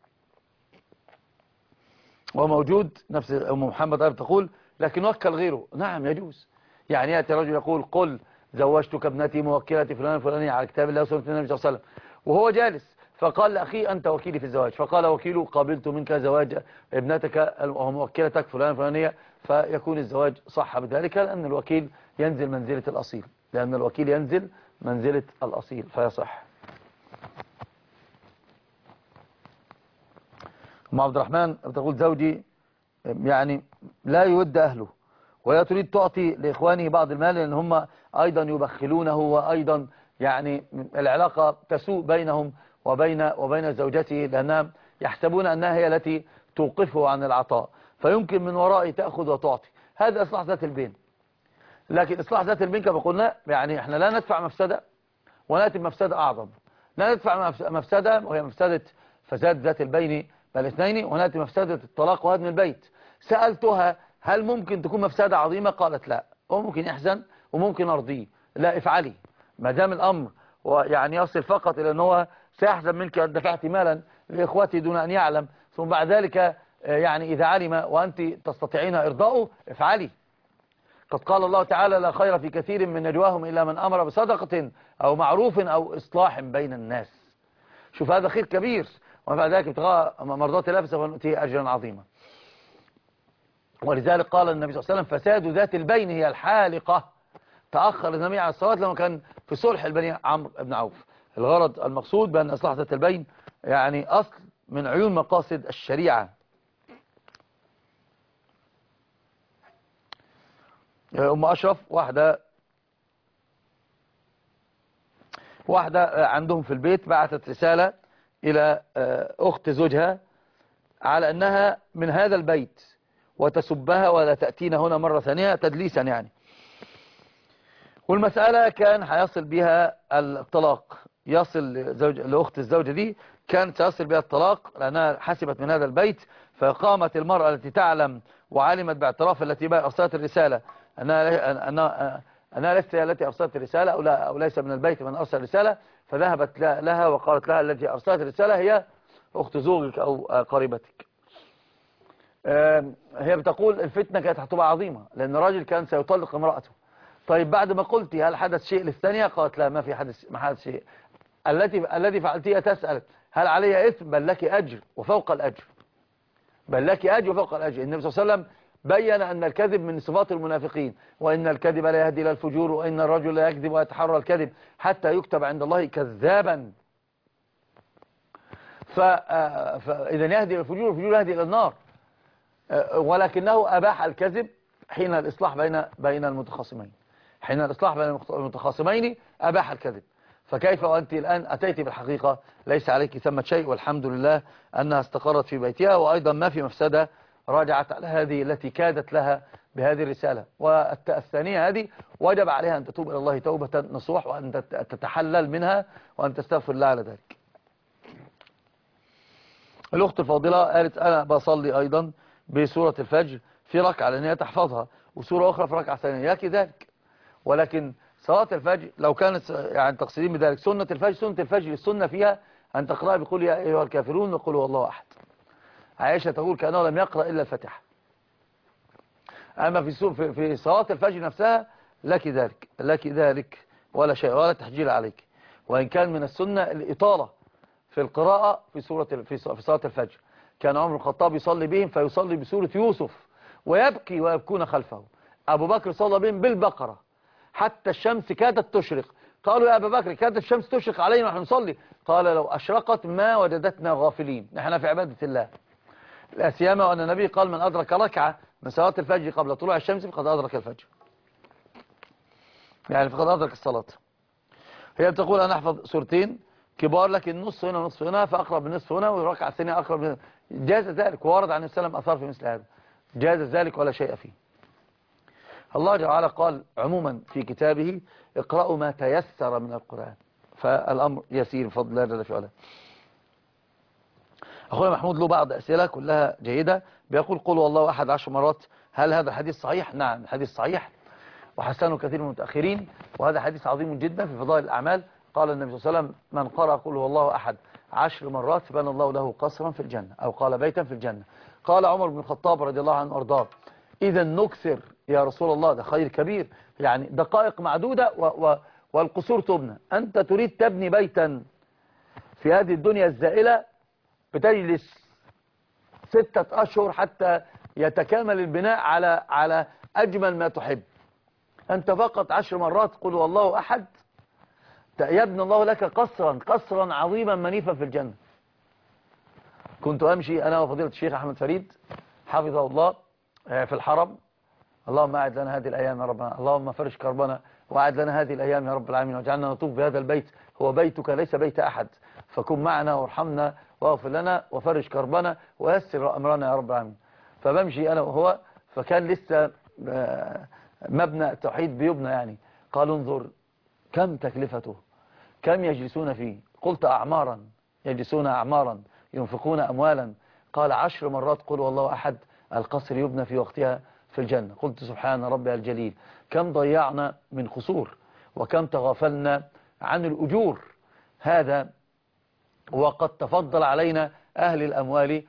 وموجود، نفس أم محمد أيضا تقول: لكن وكل غيره. نعم يجوز، يعني يأتي رجل يقول: قل زوجتك ابنتي موكلتي فلان الفلاني على كتاب الله وسنة النبي صلى الله عليه وسلم، وهو جالس، فقال لأخي: أنت وكيلي في الزواج، فقال وكيله: قابلت منك زواج ابنتك وموكلتك فلان الفلانية، فيكون الزواج صح بذلك، لأن الوكيل ينزل منزلة الأصيل، لأن الوكيل ينزل منزلة الأصيل فيصح. أم عبد الرحمن تقول: زوجي يعني لا يود أهله، ولا تريد تعطي لإخوانه بعض المال لأن هم أيضا يبخلونه، وأيضا يعني العلاقة تسوء بينهم وبين وبين زوجته، لأنهم يحسبون أنها هي التي توقفه عن العطاء. فيمكن من ورائه تأخذ وتعطي، هذا إصلاح ذات البين. لكن إصلاح ذات البين كما قلنا يعني احنا لا ندفع مفسدة ونأتي بمفسدة أعظم، لا ندفع مفسدة وهي مفسدة فساد ذات البين بالاثنين، ونأتي مفسدة الطلاق وهدم البيت. سألتها هل ممكن تكون مفسدة عظيمة؟ قالت لا، وممكن يحزن وممكن أرضيه. لا، افعلي ما دام الأمر ويعني يصل فقط إلى أنه سيحزن منك أن دفعت مالا لإخوتي دون أن يعلم، ثم بعد ذلك يعني إذا علم وأنت تستطيعين إرضاؤه افعلي. قد قال الله تعالى لا خير في كثير من نجواهم إلا من أمر بصدقة أو معروف أو إصلاح بين الناس. شوف هذا خير كبير، وبعد ذلك ابتغاء مرضات الله فسوف نؤتيه أجرا عظيما. ولذلك قال النبي صلى الله عليه وسلم فساد ذات البين هي الحالقة. تأخر النبي على الصلاة لما كان في صلح البني عمرو بن عوف. الغرض المقصود بأن إصلاح ذات البين يعني أصل من عيون مقاصد الشريعة. أم أشرف واحدة واحدة عندهم في البيت بعثت رسالة إلى أخت زوجها على أنها من هذا البيت وتسبها ولا تأتينا هنا مرة ثانية تدليسا يعني. والمسألة كان هيصل بها الطلاق، يصل زوج لأخت الزوجة دي كانت سيصل بها الطلاق لأنها حسبت من هذا البيت. فقامت المرأة التي تعلم وعلمت باعتراف التي أرسلت الرسالة أنها, أنها, أنها ليست هي التي أرسلت الرسالة أو, لا أو ليس من البيت من أرسل الرسالة، فذهبت لها وقالت لها التي أرسلت الرسالة هي أخت زوجك أو قريبتك. هي بتقول الفتنة كانت هتبقى عظيمة لأن الراجل كان سيطلق امرأته. طيب بعد ما قلت هل حدث شيء للثانية؟ قالت لا، ما في حدث ما حدث شيء. التي الذي فعلتيه تسأل هل علي إثم؟ بل لك أجر وفوق الأجر، بل لك أجر وفوق الأجر. النبي صلى الله عليه وسلم بين أن الكذب من صفات المنافقين، وإن الكذب لا يهدي إلى الفجور، وإن الرجل لا يكذب ويتحرى الكذب حتى يكتب عند الله كذابا. فإذا يهدي إلى الفجور، الفجور يهدي إلى النار. ولكنه أباح الكذب حين الإصلاح بين بين المتخاصمين، حين الإصلاح بين المتخاصمين أباح الكذب. فكيف وأنت الآن أتيت بالحقيقة ليس عليك ثمة شيء، والحمد لله أنها استقرت في بيتها، وأيضا ما في مفسدة، راجعت على هذه التي كادت لها بهذه الرسالة. والثانية هذه وجب عليها أن تتوب إلى الله توبة نصوح، وأن تتحلل منها، وأن تستغفر الله على ذلك. الأخت الفاضلة قالت أنا بصلي أيضا بسورة الفجر في ركعة لأن هي تحفظها، وسورة أخرى في ركعة ثانية، ياكي ذلك. ولكن صلاة الفجر لو كانت يعني تقصدين بذلك سنة الفجر، سنة الفجر السنة فيها أن تقرأ بقول يا أيها الكافرون وقل هو الله أحد. عائشة تقول كأنه لم يقرأ إلا الفاتحة. أما في في في صلاة الفجر نفسها لك ذلك لك ذلك ولا شيء ولا تحجيل عليك. وإن كان من السنة الإطالة في القراءة في سورة في صلاة الفجر. كان عمر الخطاب يصلي بهم فيصلي بسورة يوسف ويبكي ويبكون خلفه. أبو بكر صلى بهم بالبقرة حتى الشمس كادت تشرق. قالوا يا أبا بكر كادت الشمس تشرق علينا ونحن نصلي. قال لو أشرقت ما وجدتنا غافلين، نحن في عبادة الله. لا سيما وأن النبي قال من أدرك ركعة من صلاة الفجر قبل طلوع الشمس فقد أدرك الفجر، يعني فقد أدرك الصلاة. هي بتقول أنا أحفظ سورتين كبار لكن نص هنا ونصف هنا، فأقرب من نصف هنا والركعة الثانية أقرب من. جاز ذلك، وورد عن السلام أثار في مثل هذا، جاز ذلك ولا شيء فيه. الله جل وعلا قال عموما في كتابه اقرأوا ما تيسر من القرآن، فالأمر يسير بفضل الله جل وعلا. أخونا محمود له بعض أسئلة كلها جيدة، بيقول قل والله أحد عشر مرات، هل هذا الحديث صحيح؟ نعم الحديث صحيح وحسنه كثير من المتأخرين، وهذا حديث عظيم جدا في فضائل الأعمال. قال النبي صلى الله عليه وسلم من قرأ قل والله أحد عشر مرات بنى الله له قصرا في الجنة، أو قال بيتا في الجنة. قال عمر بن الخطاب رضي الله عنه وارضاه إذا نكثر يا رسول الله، ده خير كبير، يعني دقائق معدودة و و والقصور تبنى. أنت تريد تبني بيتا في هذه الدنيا الزائلة، بتجلس ستة أشهر حتى يتكامل البناء على على أجمل ما تحب. أنت فقط عشر مرات قل والله أحد يبني الله لك قصرا قصرا عظيما منيفا في الجنة. كنت أمشي أنا وفضيلة الشيخ أحمد فريد حفظه الله في الحرم، اللهم أعد لنا هذه الأيام يا ربنا، اللهم فرج كربنا وأعد لنا هذه الأيام يا رب العالمين، واجعلنا نطوف بهذا البيت، هو بيتك ليس بيت أحد، فكن معنا وارحمنا واغفر لنا وفرج كربنا ويسر أمرنا يا رب العالمين. فبمشي أنا وهو، فكان لسه مبنى توحيد بيبنى يعني. قالوا انظر كم تكلفته، كم يجلسون فيه. قلت أعمارا، يجلسون أعمارا ينفقون أموالا. قال عشر مرات قل والله أحد، القصر يبنى في وقتها في الجنة. قلت سبحان ربي الجليل، كم ضيعنا من قصور وكم تغافلنا عن الأجور. هذا وقد تفضل علينا أهل الأموال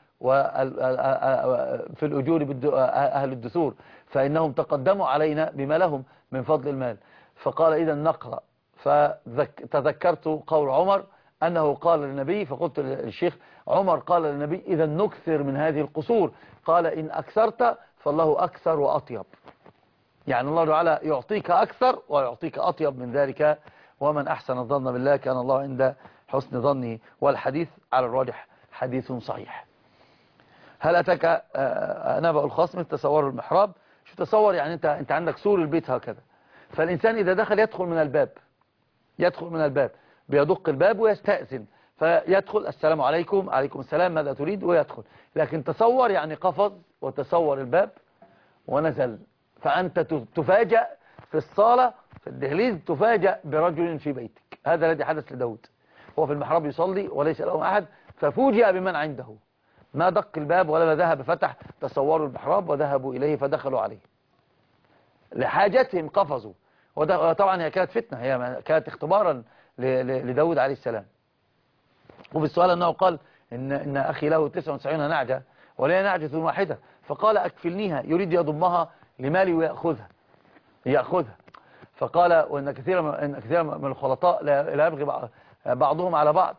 في الأجور أهل الدثور، فإنهم تقدموا علينا بما لهم من فضل المال. فقال إذا نقرأ. فتذكرت قول عمر أنه قال للنبي، فقلت للشيخ عمر قال للنبي إذا نكثر من هذه القصور. قال إن أكثرت فالله أكثر وأطيب، يعني الله تعالى يعطيك أكثر ويعطيك أطيب من ذلك. ومن أحسن الظن بالله كان الله عند حسن ظنه. والحديث على الراجح حديث صحيح. هل أتاك نبأ الخصم تصور المحراب؟ شو تصور يعني أنت أنت عندك سور البيت هكذا، فالإنسان إذا دخل يدخل من الباب، يدخل من الباب بيدق الباب ويستأذن، فيدخل السلام عليكم، عليكم السلام، ماذا تريد، ويدخل. لكن تصور يعني قفز وتصور الباب ونزل، فأنت تفاجأ في الصالة في الدهليز، تفاجأ برجل في بيتك. هذا الذي حدث لداود، هو في المحراب يصلي وليس له أحد، ففوجئ بمن عنده، ما دق الباب ولا ذهب فتح، تصوروا المحراب وذهبوا إليه فدخلوا عليه لحاجتهم، قفزوا. وطبعا هي كانت فتنة، هي كانت اختبارا لداود عليه السلام. وفي السؤال أنه قال إن, إن أخي له تسعة وتسعين نعجة ولي نعجة واحدة، فقال أكفلنيها، يريد يضمها لمالي ويأخذها يأخذها فقال وإن كثيرا إن كثيرا من الخلطاء لا يبغي بعضهم على بعض،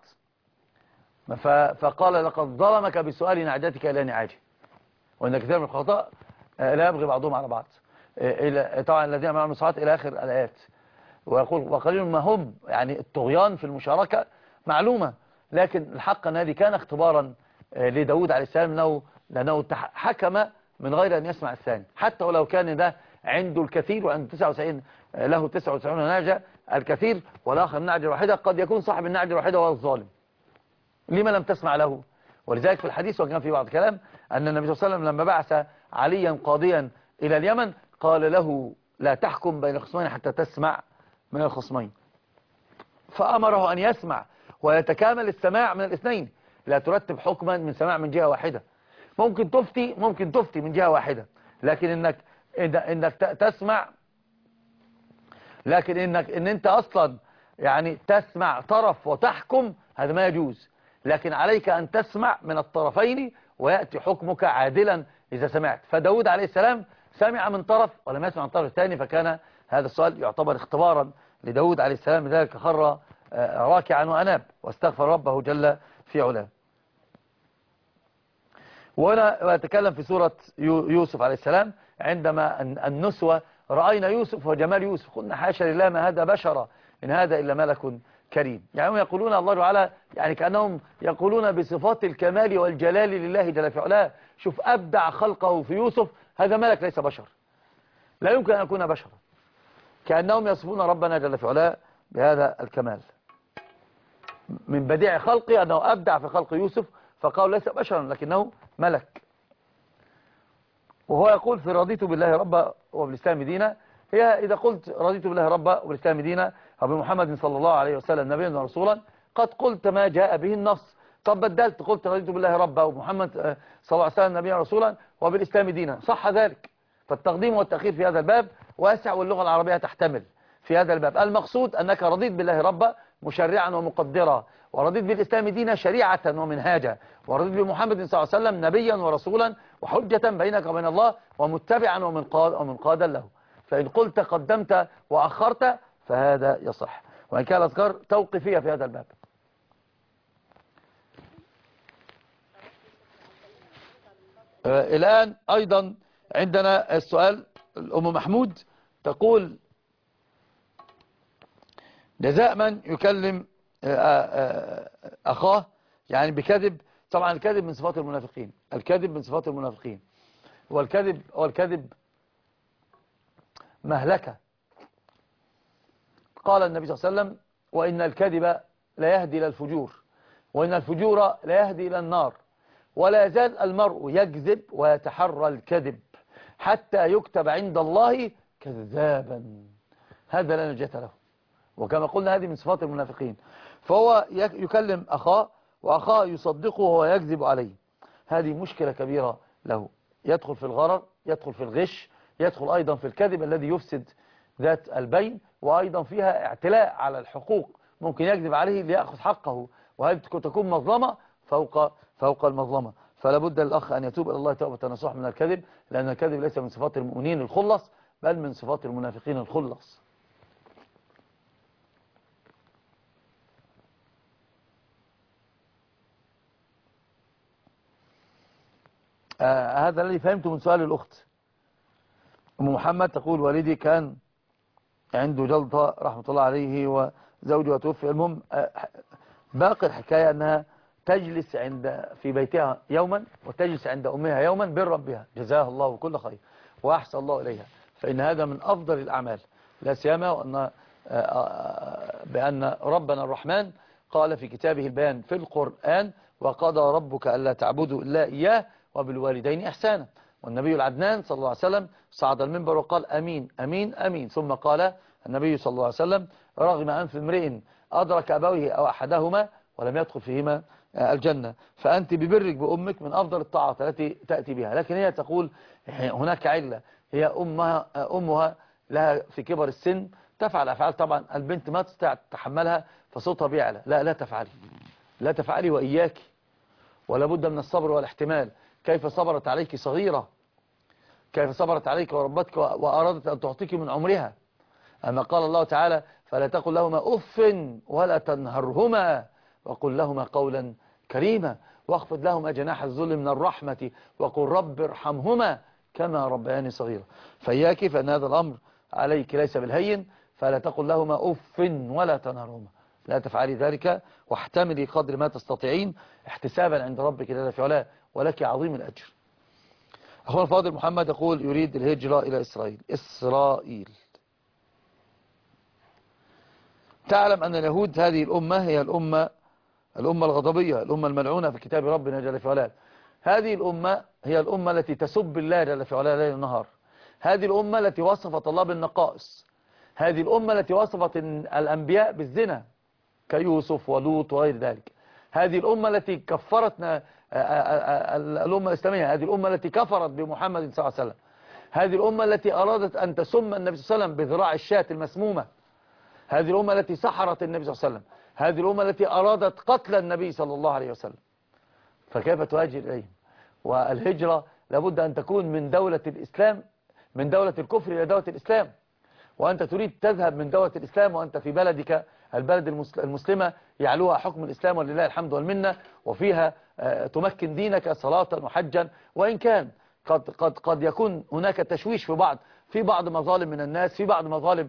فقال لقد ظلمك بسؤال نعجتك إلى نعاجه، وإن كثيرا من الخلطاء لا يبغي بعضهم على بعض. طبعا الذين معهم الصلاة إلى آخر الآيات. ويقول وقليل ما هم، يعني الطغيان في المشاركة معلومة، لكن الحق أن هذه كان اختبارا لداود عليه السلام، لأنه, لأنه حكم من غير أن يسمع الثاني، حتى ولو كان ده عنده الكثير وعنده تسعة وتسعين له تسعة وتسعين نعجة الكثير والآخر نعجة واحدة. قد يكون صاحب النعجة الواحدة هو الظالم، لما لم تسمع له؟ ولذلك في الحديث وكان في بعض الكلام أن النبي صلى الله عليه وسلم لما بعث عليا قاضيا إلى اليمن قال له لا تحكم بين الخصمين حتى تسمع من الخصمين، فأمره أن يسمع ويتكامل السماع من الاثنين، لا ترتب حكما من سماع من جهة واحدة. ممكن تفتي ممكن تفتي من جهة واحدة، لكن إنك إنك تسمع، لكن إنك إن أنت أصلا يعني تسمع طرف وتحكم، هذا ما يجوز. لكن عليك أن تسمع من الطرفين ويأتي حكمك عادلا إذا سمعت. فداود عليه السلام سمع من طرف ولم يسمع من طرف الثاني، فكان هذا السؤال يعتبر اختبارا لداود عليه السلام، لذلك خر راكعا وأناب واستغفر ربه جل في علاه. وأنا أتكلم في سورة يوسف عليه السلام، عندما النسوة رأينا يوسف وجمال يوسف قلنا حاشا لله ما هذا بشرا إن هذا إلا ملك كريم. يعني هم يقولون الله تعالى، يعني كأنهم يقولون بصفات الكمال والجلال لله جل في علاه. شوف أبدع خلقه في يوسف، هذا ملك ليس بشر، لا يمكن أن يكون بشرا. كأنهم يصفون ربنا جل في علاه بهذا الكمال من بديع خلقه، أنه أبدع في خلق يوسف فقالوا ليس بشرا لكنه ملك. وهو يقول في رضيت بالله ربا وبالإسلام دينا، هي إذا قلت رضيت بالله ربا وبالإسلام دينا وبمحمد صلى الله عليه وسلم نبيا ورسولا قد قلت ما جاء به النص. طب بدلت قلت رضيت بالله ربا ومحمد صلى الله عليه وسلم نبيا ورسولا وبالإسلام دينا، صح ذلك. فالتقديم والتأخير في هذا الباب واسع، واللغة العربية تحتمل في هذا الباب. المقصود أنك رضيت بالله ربا مشرعا ومقدرا، ورضيت بالإسلام دينا شريعة ومنهاجا، ورضيت بمحمد صلى الله عليه وسلم نبيا ورسولا وحجة بينك وبين الله ومتبعا ومنقادا له. فإن قلت قدمت وأخرت فهذا يصح، وإن كان الأذكار توقيفية في هذا الباب. آه الآن أيضا عندنا السؤال، الأم محمود تقول جزاء من يكلم أخاه يعني بكذب. طبعا الكذب من صفات المنافقين، الكذب من صفات المنافقين، والكذب والكذب مهلكة. قال النبي صلى الله عليه وسلم وإن الكذب لا يهدي إلى الفجور، وإن الفجور لا يهدي إلى النار. ولا يزال المرء يكذب ويتحرى الكذب حتى يكتب عند الله كذابا، هذا لا نجاة له. وكما قلنا هذه من صفات المنافقين. فهو يكلم أخاه وأخاه يصدقه وهو يكذب عليه، هذه مشكلة كبيرة له، يدخل في الغرر، يدخل في الغش، يدخل أيضا في الكذب الذي يفسد ذات البين، وأيضا فيها اعتلاء على الحقوق، ممكن يكذب عليه ليأخذ حقه، وهذه تكون مظلمة فوق فوق المظلمة. فلا بد للأخ أن يتوب إلى الله توبة نصوح من الكذب، لأن الكذب ليس من صفات المؤمنين الخلص، بل من صفات المنافقين الخلص. آه هذا الذي فهمته من سؤال الأخت أم محمد. تقول والدي كان عنده جلطة رحمة الله عليه وزوجه توفي. المهم آه باقي الحكاية أنها تجلس عند في بيتها يوما وتجلس عند أمها يوما برا بها، جزاها الله كل خير وأحسن الله إليها، فإن هذا من أفضل الأعمال، لا سيما وأن بأن ربنا الرحمن قال في كتابه البيان في القرآن وقضى ربك ألا تعبدوا إلا إياه وبالوالدين إحسانا. والنبي العدنان صلى الله عليه وسلم صعد المنبر وقال أمين أمين أمين، ثم قال النبي صلى الله عليه وسلم رغم أنف امرئ أدرك أبويه أو أحدهما ولم يدخل فيهما الجنة. فأنت ببرك بأمك من أفضل الطاعات التي تأتي بها، لكن هي تقول هناك علة، هي أمها, أمها لها في كبر السن تفعل أفعال طبعا البنت ما تستطيع تحملها فصوتها بيعلى. لا لا تفعلي، لا تفعلي وإياك، ولا بد من الصبر والاحتمال. كيف صبرت عليك صغيرة، كيف صبرت عليك وربتك وأرادت أن تعطيك من عمرها. أما قال الله تعالى فلا تقل لهما أف ولا تنهرهما وقل لهما قولا كريما واخفض لهما جناح الذل من الرحمة وقل رب ارحمهما كما ربياني صغيرة. فإياك فإن هذا الأمر عليك ليس بالهين، فلا تقل لهما أف ولا تنهرهما، لا تفعلي ذلك، واحتملي قدر ما تستطيعين احتسابا عند ربك جل في علاه، ولك عظيم الأجر. أخونا الفاضل محمد يقول يريد الهجرة إلى إسرائيل. إسرائيل تعلم أن اليهود هذه الأمة هي الأمة الأمة الغضبية، الأمة الملعونة في كتاب ربنا جل في علاه. هذه الأمة هي الأمة التي تسب الله جل في علاه ليل ونهار. هذه الأمة التي وصفت الله بالنقائص. هذه الأمة التي وصفت الأنبياء بالزنا كيوسف ولوط وغير ذلك. هذه الأمة التي كفرتنا الأمة الإسلامية. هذه الأمة التي كفرت بمحمد صلى الله عليه وسلم. هذه الأمة التي أرادت أن تسم النبي صلى الله عليه وسلم بذراع الشاة المسمومة. هذه الأمة التي سحرت النبي صلى الله عليه وسلم. هذه الأمة التي أرادت قتل النبي صلى الله عليه وسلم. فكيف تهاجر إليهم؟ والهجرة لابد أن تكون من دولة الإسلام، من دولة الكفر إلى دولة الإسلام. وأنت تريد تذهب من دولة الإسلام وأنت في بلدك البلد المسلمة يعلوها حكم الإسلام ولله الحمد والمنة، وفيها تمكن دينك صلاة وحجا، وإن كان قد, قد, قد يكون هناك تشويش في بعض في بعض مظالم من الناس، في بعض مظالم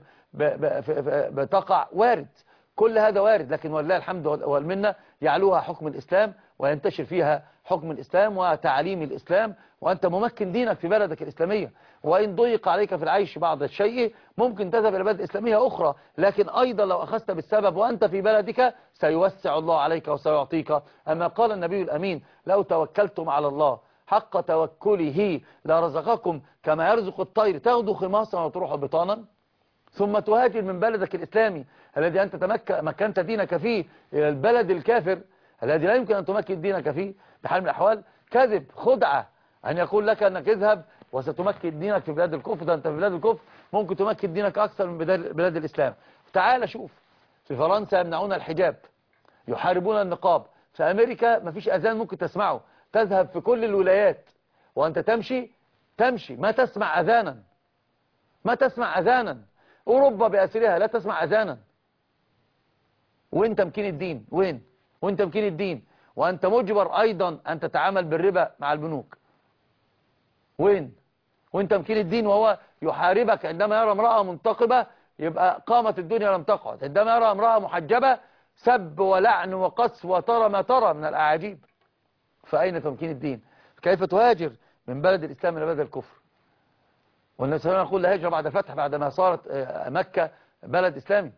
بتقع، وارد، كل هذا وارد، لكن ولله الحمد والمنة يعلوها حكم الإسلام وينتشر فيها حكم الإسلام وتعليم الإسلام، وأنت ممكن دينك في بلدك الإسلامية. وإن ضيق عليك في العيش بعض الشيء ممكن تذهب إلى بلد إسلامية أخرى، لكن أيضا لو أخذت بالسبب وأنت في بلدك سيوسع الله عليك وسيعطيك. أما قال النبي الأمين لو توكلتم على الله حق توكله لرزقكم كما يرزق الطير تغدو خماصا وتروح بطانا، ثم تهاجر من بلدك الإسلامي الذي أنت مكنت دينك فيه إلى البلد الكافر الذي لا يمكن أن تمكن دينك فيه بحال من الأحوال. كذب، خدعة أن يقول لك أنك اذهب وستمكن دينك في بلاد الكفر. ده أنت في بلاد الكفر ممكن تمكن دينك أكثر من بلاد الإسلام. تعال شوف، في فرنسا يمنعون الحجاب، يحاربون النقاب. في أمريكا مفيش أذان ممكن تسمعه، تذهب في كل الولايات وأنت تمشي تمشي ما تسمع أذانا، ما تسمع أذانا. أوروبا بأسرها لا تسمع أذانا. وين تمكين الدين؟ وين؟ وين تمكين الدين؟ وأنت مجبر أيضا أن تتعامل بالربا مع البنوك. وين؟ وين تمكين الدين وهو يحاربك عندما يرى امرأة منتقبة يبقى قامت الدنيا لم تقعد، عندما يرى امرأة محجبة سب ولعن وقصف وترى ما ترى من الأعاجيب. فأين تمكين الدين؟ كيف تهاجر من بلد الإسلام إلى بلد الكفر؟ والنبي صلى الله عليه وسلم يقول لا هجرة بعد فتح، بعدما صارت مكة بلد إسلامي.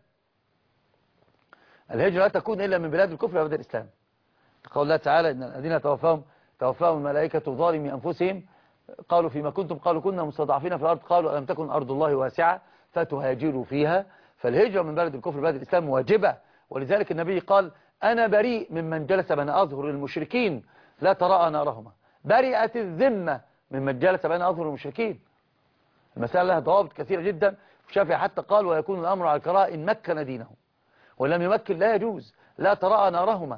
الهجرة لا تكون إلا من بلاد الكفر إلى بلاد الإسلام. قال الله تعالى إن الذين توفاهم توفاهم الملائكة ظالمي أنفسهم قالوا فيما كنتم قالوا كنا مستضعفين في الأرض قالوا ألم تكن أرض الله واسعة فتهاجروا فيها. فالهجرة من بلد الكفر بلد الإسلام واجبة، ولذلك النبي قال أنا بريء ممن جلس بين أظهر المشركين لا تراءى نارهما. برئت الذمة ممن جلس بين أظهر المشركين. المسألة لها ضوابط كثيرة جدا. الشافعي حتى قال ويكون الأمر على الكراء إن مكن دينه، ولم يمكن لا يجوز لا تراءى نارهما.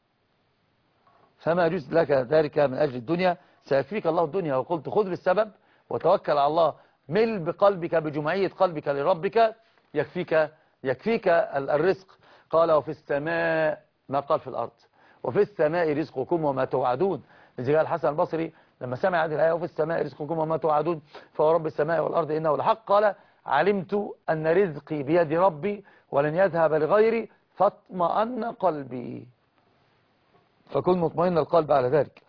فما يجوز لك ذلك من أجل الدنيا، سيكفيك الله الدنيا. وقلت خذ بالسبب وتوكل على الله، مل بقلبك بجمعية قلبك لربك يكفيك يكفيك الرزق. قال وفي السماء، ما قال في الأرض، وفي السماء رزقكم وما توعدون. إذا قال الحسن البصري لما سمع هذه الآية وفي السماء رزقكم وما توعدون فهو رب السماء والأرض إنه لحق، قال علمت أن رزقي بيد ربي ولن يذهب لغيري فاطمأن قلبي. فكن مطمئن القلب على ذلك.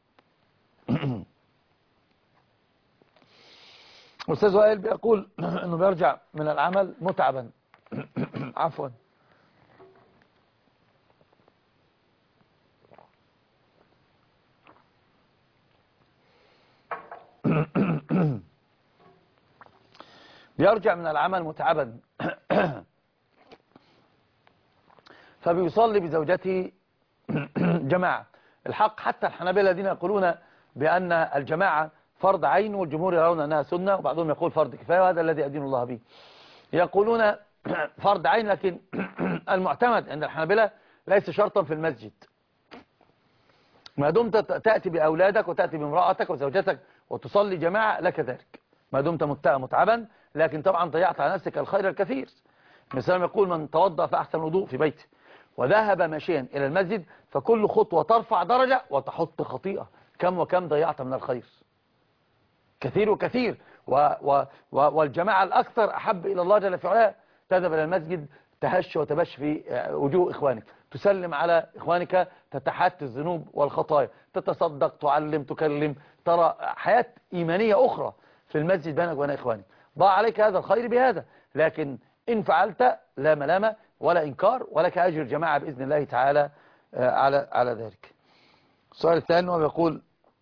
أستاذ وائل بيقول أنه بيرجع من العمل متعبا عفوا بيرجع من العمل متعبا فبيصلي بزوجته جماعة. الحق حتى الحنابلة الذين يقولون بأن الجماعة فرض عين والجمهور يرون أنها سنة، وبعضهم يقول فرض كفاية، وهذا الذي أدين الله به. يقولون فرض عين، لكن المعتمد عند الحنابلة ليس شرطا في المسجد. ما دمت تأتي بأولادك وتأتي بامرأتك وزوجتك وتصلي جماعة لك ذلك، ما دمت متعبا، لكن طبعا ضيعت على نفسك الخير الكثير. مثلا يقول من توضأ فأحسن الوضوء في بيته وذهب ماشيا إلى المسجد فكل خطوة ترفع درجة وتحط خطيئة. كم وكم ضيعت من الخير، كثير وكثير. و و و والجماعة الأكثر أحب إلى الله جل في علاه تذهب إلى المسجد تهش وتبش في وجوه إخوانك، تسلم على إخوانك، تتحات الذنوب والخطايا، تتصدق، تعلم، تكلم، ترى حياة إيمانية أخرى في المسجد بينك وبين إخوانك. ضاع عليك هذا الخير بهذا، لكن إن فعلت لا ملامة ولا إنكار، ولك أجر جماعة بإذن الله تعالى على على ذلك. السؤال الثاني هو يقول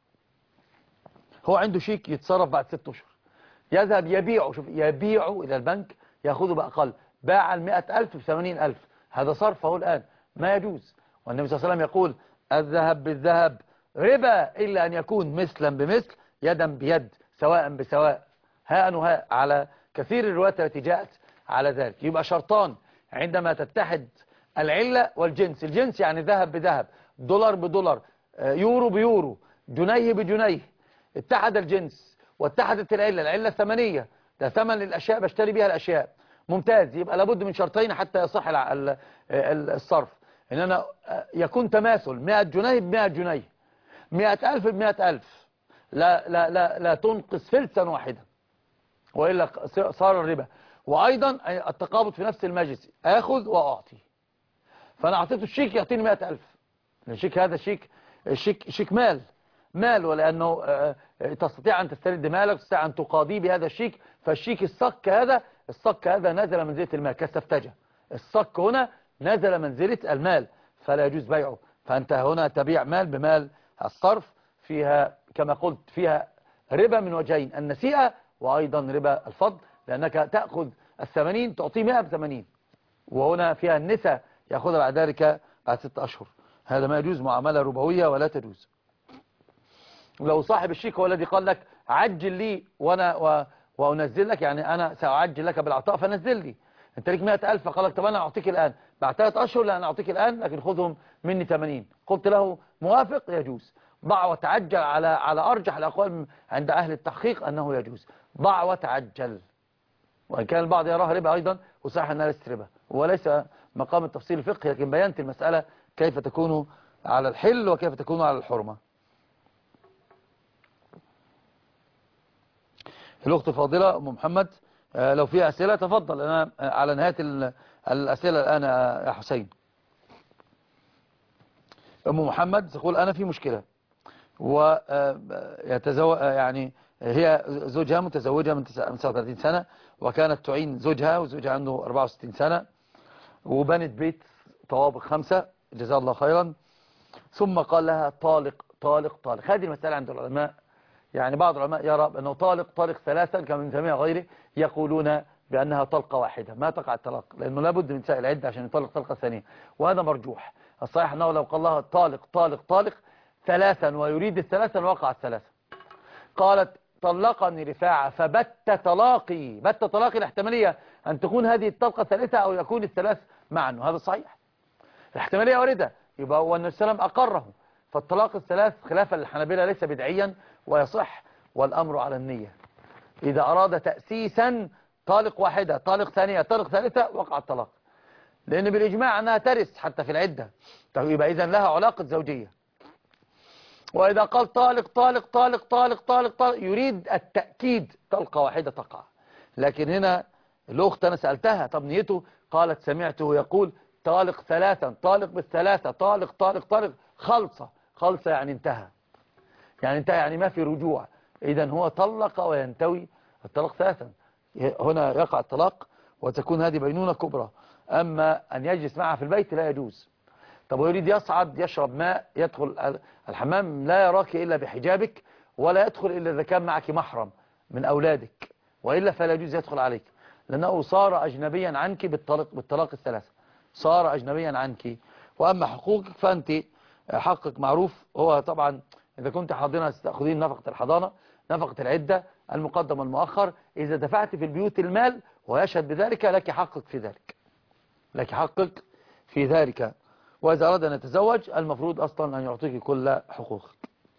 هو عنده شيك يتصرف بعد ست أشهر، يذهب يبيعه، شوف يبيعه إلى البنك يأخذه بأقل، باع المئة ألف بثمانين ألف، هذا صرفه الآن ما يجوز. والنبي صلى الله عليه وسلم يقول الذهب بالذهب ربا إلا أن يكون مثلا بمثل يدا بيد سواء بسواء هاء وهاء، على كثير الروايات التي جاءت على ذلك. يبقى شرطان عندما تتحد العلة والجنس. الجنس يعني ذهب بذهب، دولار بدولار، يورو بيورو، جنيه بجنيه. اتحد الجنس واتحدت العلة، العلة الثمنية، ده ثمن للأشياء بشتري بها الأشياء، ممتاز. يبقى لابد من شرطين حتى يصح الصرف، إن أنا يكون تماثل مئة جنيه بمئة جنيه، مئة ألف بمئة ألف، لا, لا, لا, لا تنقص فلسا واحدا وإلا صار الربا. وأيضا التقابض في نفس المجلس، أخذ وأعطي. فأنا أعطيته الشيك يعطيني مئة ألف، الشيك هذا شيك شيك شيك مال مال ولأنه تستطيع أن تسترد مالك، تستطيع أن تقاضي بهذا الشيك. فالشيك الصك هذا الصك هذا نزل منزلة المال كالسفتجة، الصك هنا نزل منزلة المال فلا يجوز بيعه. فأنت هنا تبيع مال بمال. الصرف فيها كما قلت فيها ربا من وجهين، النسيئة وأيضا ربا الفضل، لأنك تأخذ الثمانين تعطيه مئة بثمانين، وهنا فيها النساء يأخذها بعد ذلك بعد ست أشهر. هذا ما يجوز، معاملة ربوية ولا تجوز. لو صاحب الشيك هو الذي قال لك عجل لي وأنا و... وأنزل لك، يعني أنا سأعجل لك بالعطاء فنزل لي، أنت ليك مئة ألف فقال لك طب أنا أعطيك الآن بعد ثلاث أشهر، لا أنا أعطيك الآن لكن خذهم مني ثمانين، قلت له موافق يجوز. ضع وتعجل على على أرجح الأقوال عند أهل التحقيق أنه يجوز، ضع وتعجل. وإن كان البعض يراها ربا أيضا وصحيح أنها ليست ربا، وليس مقام التفصيل الفقهي، لكن بينت المسألة كيف تكون على الحل وكيف تكون على الحرمة. الأخت الفاضلة أم محمد لو فيها أسئلة تفضل، أنا على نهاية الأسئلة الآن يا حسين. أم محمد تقول أنا في مشكلة ويتزوج، يعني هي زوجها متزوجة من تسعة وثلاثين سنة وكانت تعين زوجها، وزوجها عنده أربعة وستين سنة، وبنت بيت طوابق خمسة جزاه الله خيرا، ثم قال لها طالق طالق طالق. هذه المسألة عند العلماء، يعني بعض العلماء يرى أنه طالق طالق ثلاثا كما ابن تيمية غيره يقولون بأنها طلقة واحدة ما تقع الطلاق، لأنه لابد من سائل العدة عشان يطلق طلقة ثانية، وهذا مرجوح. الصحيح أنه لو قال لها طالق طالق طالق ثلاثا ويريد الثلاثا وقع الثلاثا. قالت طلقني رفاعة فبت طلاقي، بت طلاقي الاحتمالية أن تكون هذه الطلقة الثالثة أو يكون الثلاث معا، وهذا صحيح الاحتمالية واردة، يبقى هو النبي صلى الله عليه وسلم أقره. فالطلاق الثلاث خلافا للحنابلة ليس بدعيا ويصح، والأمر على النية. إذا أراد تأسيسا طالق واحدة طالق ثانية طالق ثالثة وقع الطلاق، لأن بالإجماع أنها ترث حتى في العدة، يبقى إذن لها علاقة زوجية. وإذا قال طالق طالق طالق طالق طالق طالق يريد التأكيد طلقة واحدة تقع. لكن هنا الأخت أنا سألتها طب نيته، قالت سمعته يقول طالق ثلاثا طالق بالثلاثة طالق طالق طالق خلصة. خلصة يعني انتهى، يعني انتهى يعني ما في رجوع. إذن هو طلق وينتوي الطلاق ثلاثا، هنا يقع الطلاق وتكون هذه بينونة كبرى. أما أن يجلس معها في البيت لا يجوز. طب ويريد يصعد يشرب ماء يدخل الحمام لا يراك إلا بحجابك، ولا يدخل إلا إذا كان معك محرم من أولادك، وإلا فلا يجوز يدخل عليك، لأنه صار أجنبيا عنك بالطلاق, بالطلاق الثلاثة، صار أجنبيا عنك. وأما حقوقك فأنت حقك معروف، هو طبعا إذا كنت حاضنة تأخذين نفقة الحضانة، نفقة العدة، المقدم والمؤخر. إذا دفعت في البيوت المال ويشهد بذلك لك حقك في ذلك، لك حقك في ذلك. وإذا أراد أن يتزوج المفروض أصلا أن يعطيك كل حقوقك.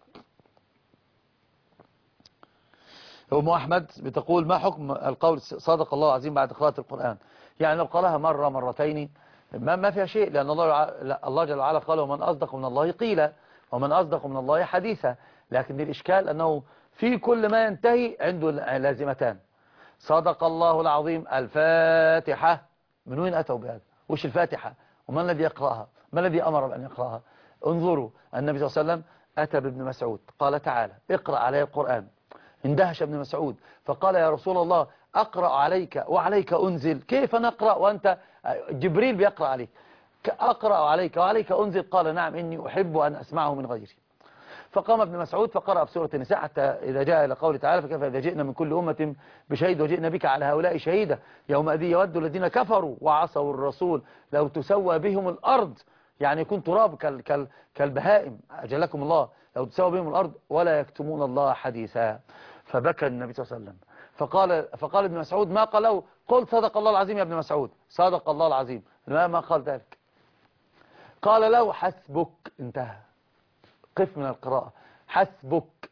أم أحمد بتقول ما حكم القول صدق الله العظيم بعد قراءة القرآن؟ يعني لو قالها مرة مرتين ما ما فيها شيء، لأن الله الله جل وعلا قال ومن أصدق من الله قيلا ومن أصدق من الله حديثا. لكن الإشكال أنه في كل ما ينتهي عنده لازمتان، صدق الله العظيم الفاتحة. من وين أتوا بهذا؟ وش الفاتحة؟ وما الذي يقرأها؟ ما الذي أمر بأن يقرأها؟ انظروا النبي صلى الله عليه وسلم أتى بابن مسعود قال تعالى اقرأ علي القرآن. اندهش ابن مسعود فقال يا رسول الله أقرأ عليك وعليك أنزل، كيف نقرأ وأنت جبريل بيقرأ عليك؟ أقرأ عليك وعليك أنزل. قال نعم إني أحب أن أسمعه من غيري. فقام ابن مسعود فقرأ في سورة النساء حتى إذا جاء إلى قول تعالى فكيف إذا جئنا من كل أمة بشهيد وجئنا بك على هؤلاء شهيدا يومئذ يود الذين كفروا وعصوا الرسول لو تسوى بهم الأرض، يعني يكون تراب كال كال كالبهائم أجلكم الله، لو تسوى بهم الأرض ولا يكتمون الله حديثا. فبكى النبي صلى الله عليه وسلم فقال فقال ابن مسعود ما قالوا قل صدق الله العظيم يا ابن مسعود، صدق الله العظيم، ما ما قال ذلك. قال له حسبك، انتهى، قف من القراءة، حسبك.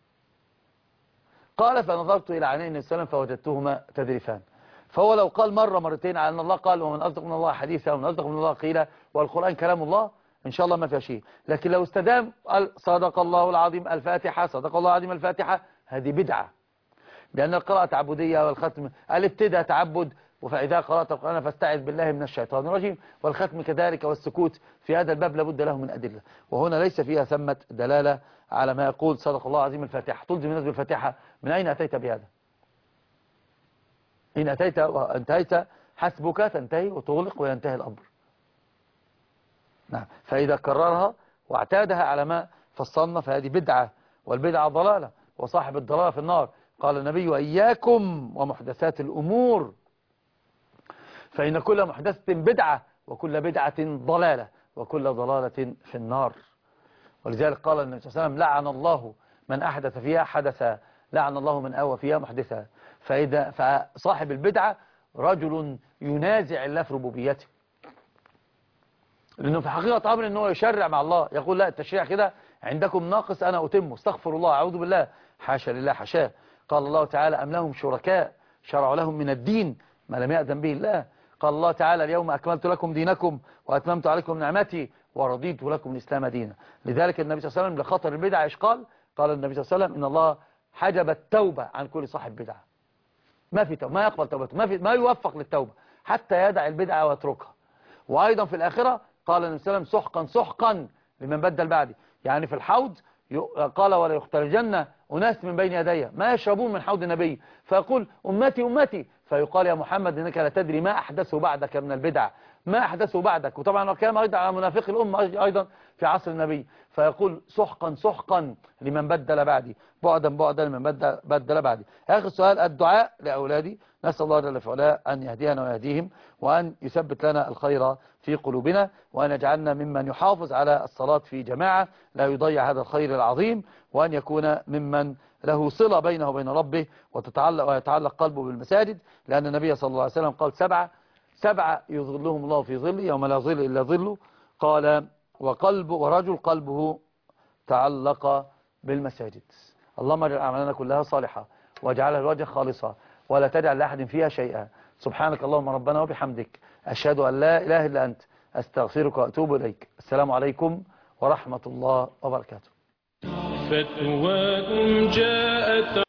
قال فنظرت إلى عيني النبي صلى الله عليه وسلم فوجدتهما تذرفان. فهو لو قال مرة مرتين على أن الله قال ومن أصدق من الله حديثا ومن أصدق من الله قيلا والقرآن كلام الله إن شاء الله ما فيها شيء. لكن لو استدام قال صدق الله العظيم الفاتحة صدق الله العظيم الفاتحة، هذه بدعة، لأن القراءة تعبدية والختم الابتداء تعبد. فإذا قرأت القرآن فاستعذ بالله من الشيطان الرجيم، والختم كذلك والسكوت في هذا الباب لابد له من أدلة، وهنا ليس فيها ثمة دلالة على ما يقول صدق الله العظيم الفاتحة. تلزم الناس بالفاتحة، من أين أتيت بهذا؟ إن أتيت وانتهيت حسبك تنتهي وتغلق وينتهي الأمر. نعم، فإذا كررها واعتادها على ما فصلنا فهذه بدعة، والبدعة ضلالة، وصاحب الضلالة في النار. قال النبي وإياكم ومحدثات الأمور فإن كل محدثة بدعة وكل بدعة ضلالة وكل ضلالة في النار. ولذلك قال النبي صلى الله عليه وسلم لعن الله من أحدث فيها حدثا، لعن الله من أوى فيها محدثا. فإذا فصاحب البدعة رجل ينازع الله في ربوبيته، لأنه في حقيقة أمر أنه يشرع مع الله، يقول لا التشريع كده عندكم ناقص أنا أتمه، استغفر الله أعوذ بالله، حاشا لله حاشاه. قال الله تعالى أم لهم شركاء شرعوا لهم من الدين ما لم يأذن به الله. قال الله تعالى اليوم أكملت لكم دينكم وأتممت عليكم نعمتي ورضيت لكم الإسلام دينا. لذلك النبي صلى الله عليه وسلم لخطر البدع إيش قال؟ قال النبي صلى الله عليه وسلم إن الله حجب التوبة عن كل صاحب بدعة، ما في توبة، ما يقبل توبته، ما في ما يوفق للتوبة حتى يدع البدعة ويتركها. وأيضا في الآخرة قال النبي صلى الله عليه وسلم سحقا سحقا لمن بدل بعدي، يعني في الحوض قال ولا يختلجن أناس من بين يدي ما يشربون من حوض النبي، فيقول أمتي أمتي، فيقال يا محمد إنك لا تدري ما أحدثه بعدك من البدع، ما أحدثه بعدك. وطبعا كان أيضا على منافق الأمة أيضا في عصر النبي، فيقول سحقا سحقا لمن بدل بعدي، بعدا بعدا لمن بدل, بدل بعدي. آخر سؤال، الدعاء لأولادي، نسأل الله جل وعلا أن يهدينا ويهديهم، وأن يثبت لنا الخير في قلوبنا، وأن يجعلنا ممن يحافظ على الصلاة في جماعة لا يضيع هذا الخير العظيم، وأن يكون ممن له صلة بينه وبين ربه وتتعلق ويتعلق قلبه بالمساجد، لأن النبي صلى الله عليه وسلم قال سبعة سبعة يظلهم الله في ظله يوم لا ظل إلا ظله، قال وقلب ورجل قلبه تعلق بالمساجد. اللهم اجعل أعمالنا كلها صالحة واجعلها لوجهك خالصة ولا تجعل لأحد فيها شيئا. سبحانك اللهم ربنا وبحمدك، أشهد أن لا إله إلا أنت، أستغفرك وأتوب إليك. السلام عليكم ورحمة الله وبركاته. فتواكم جاءت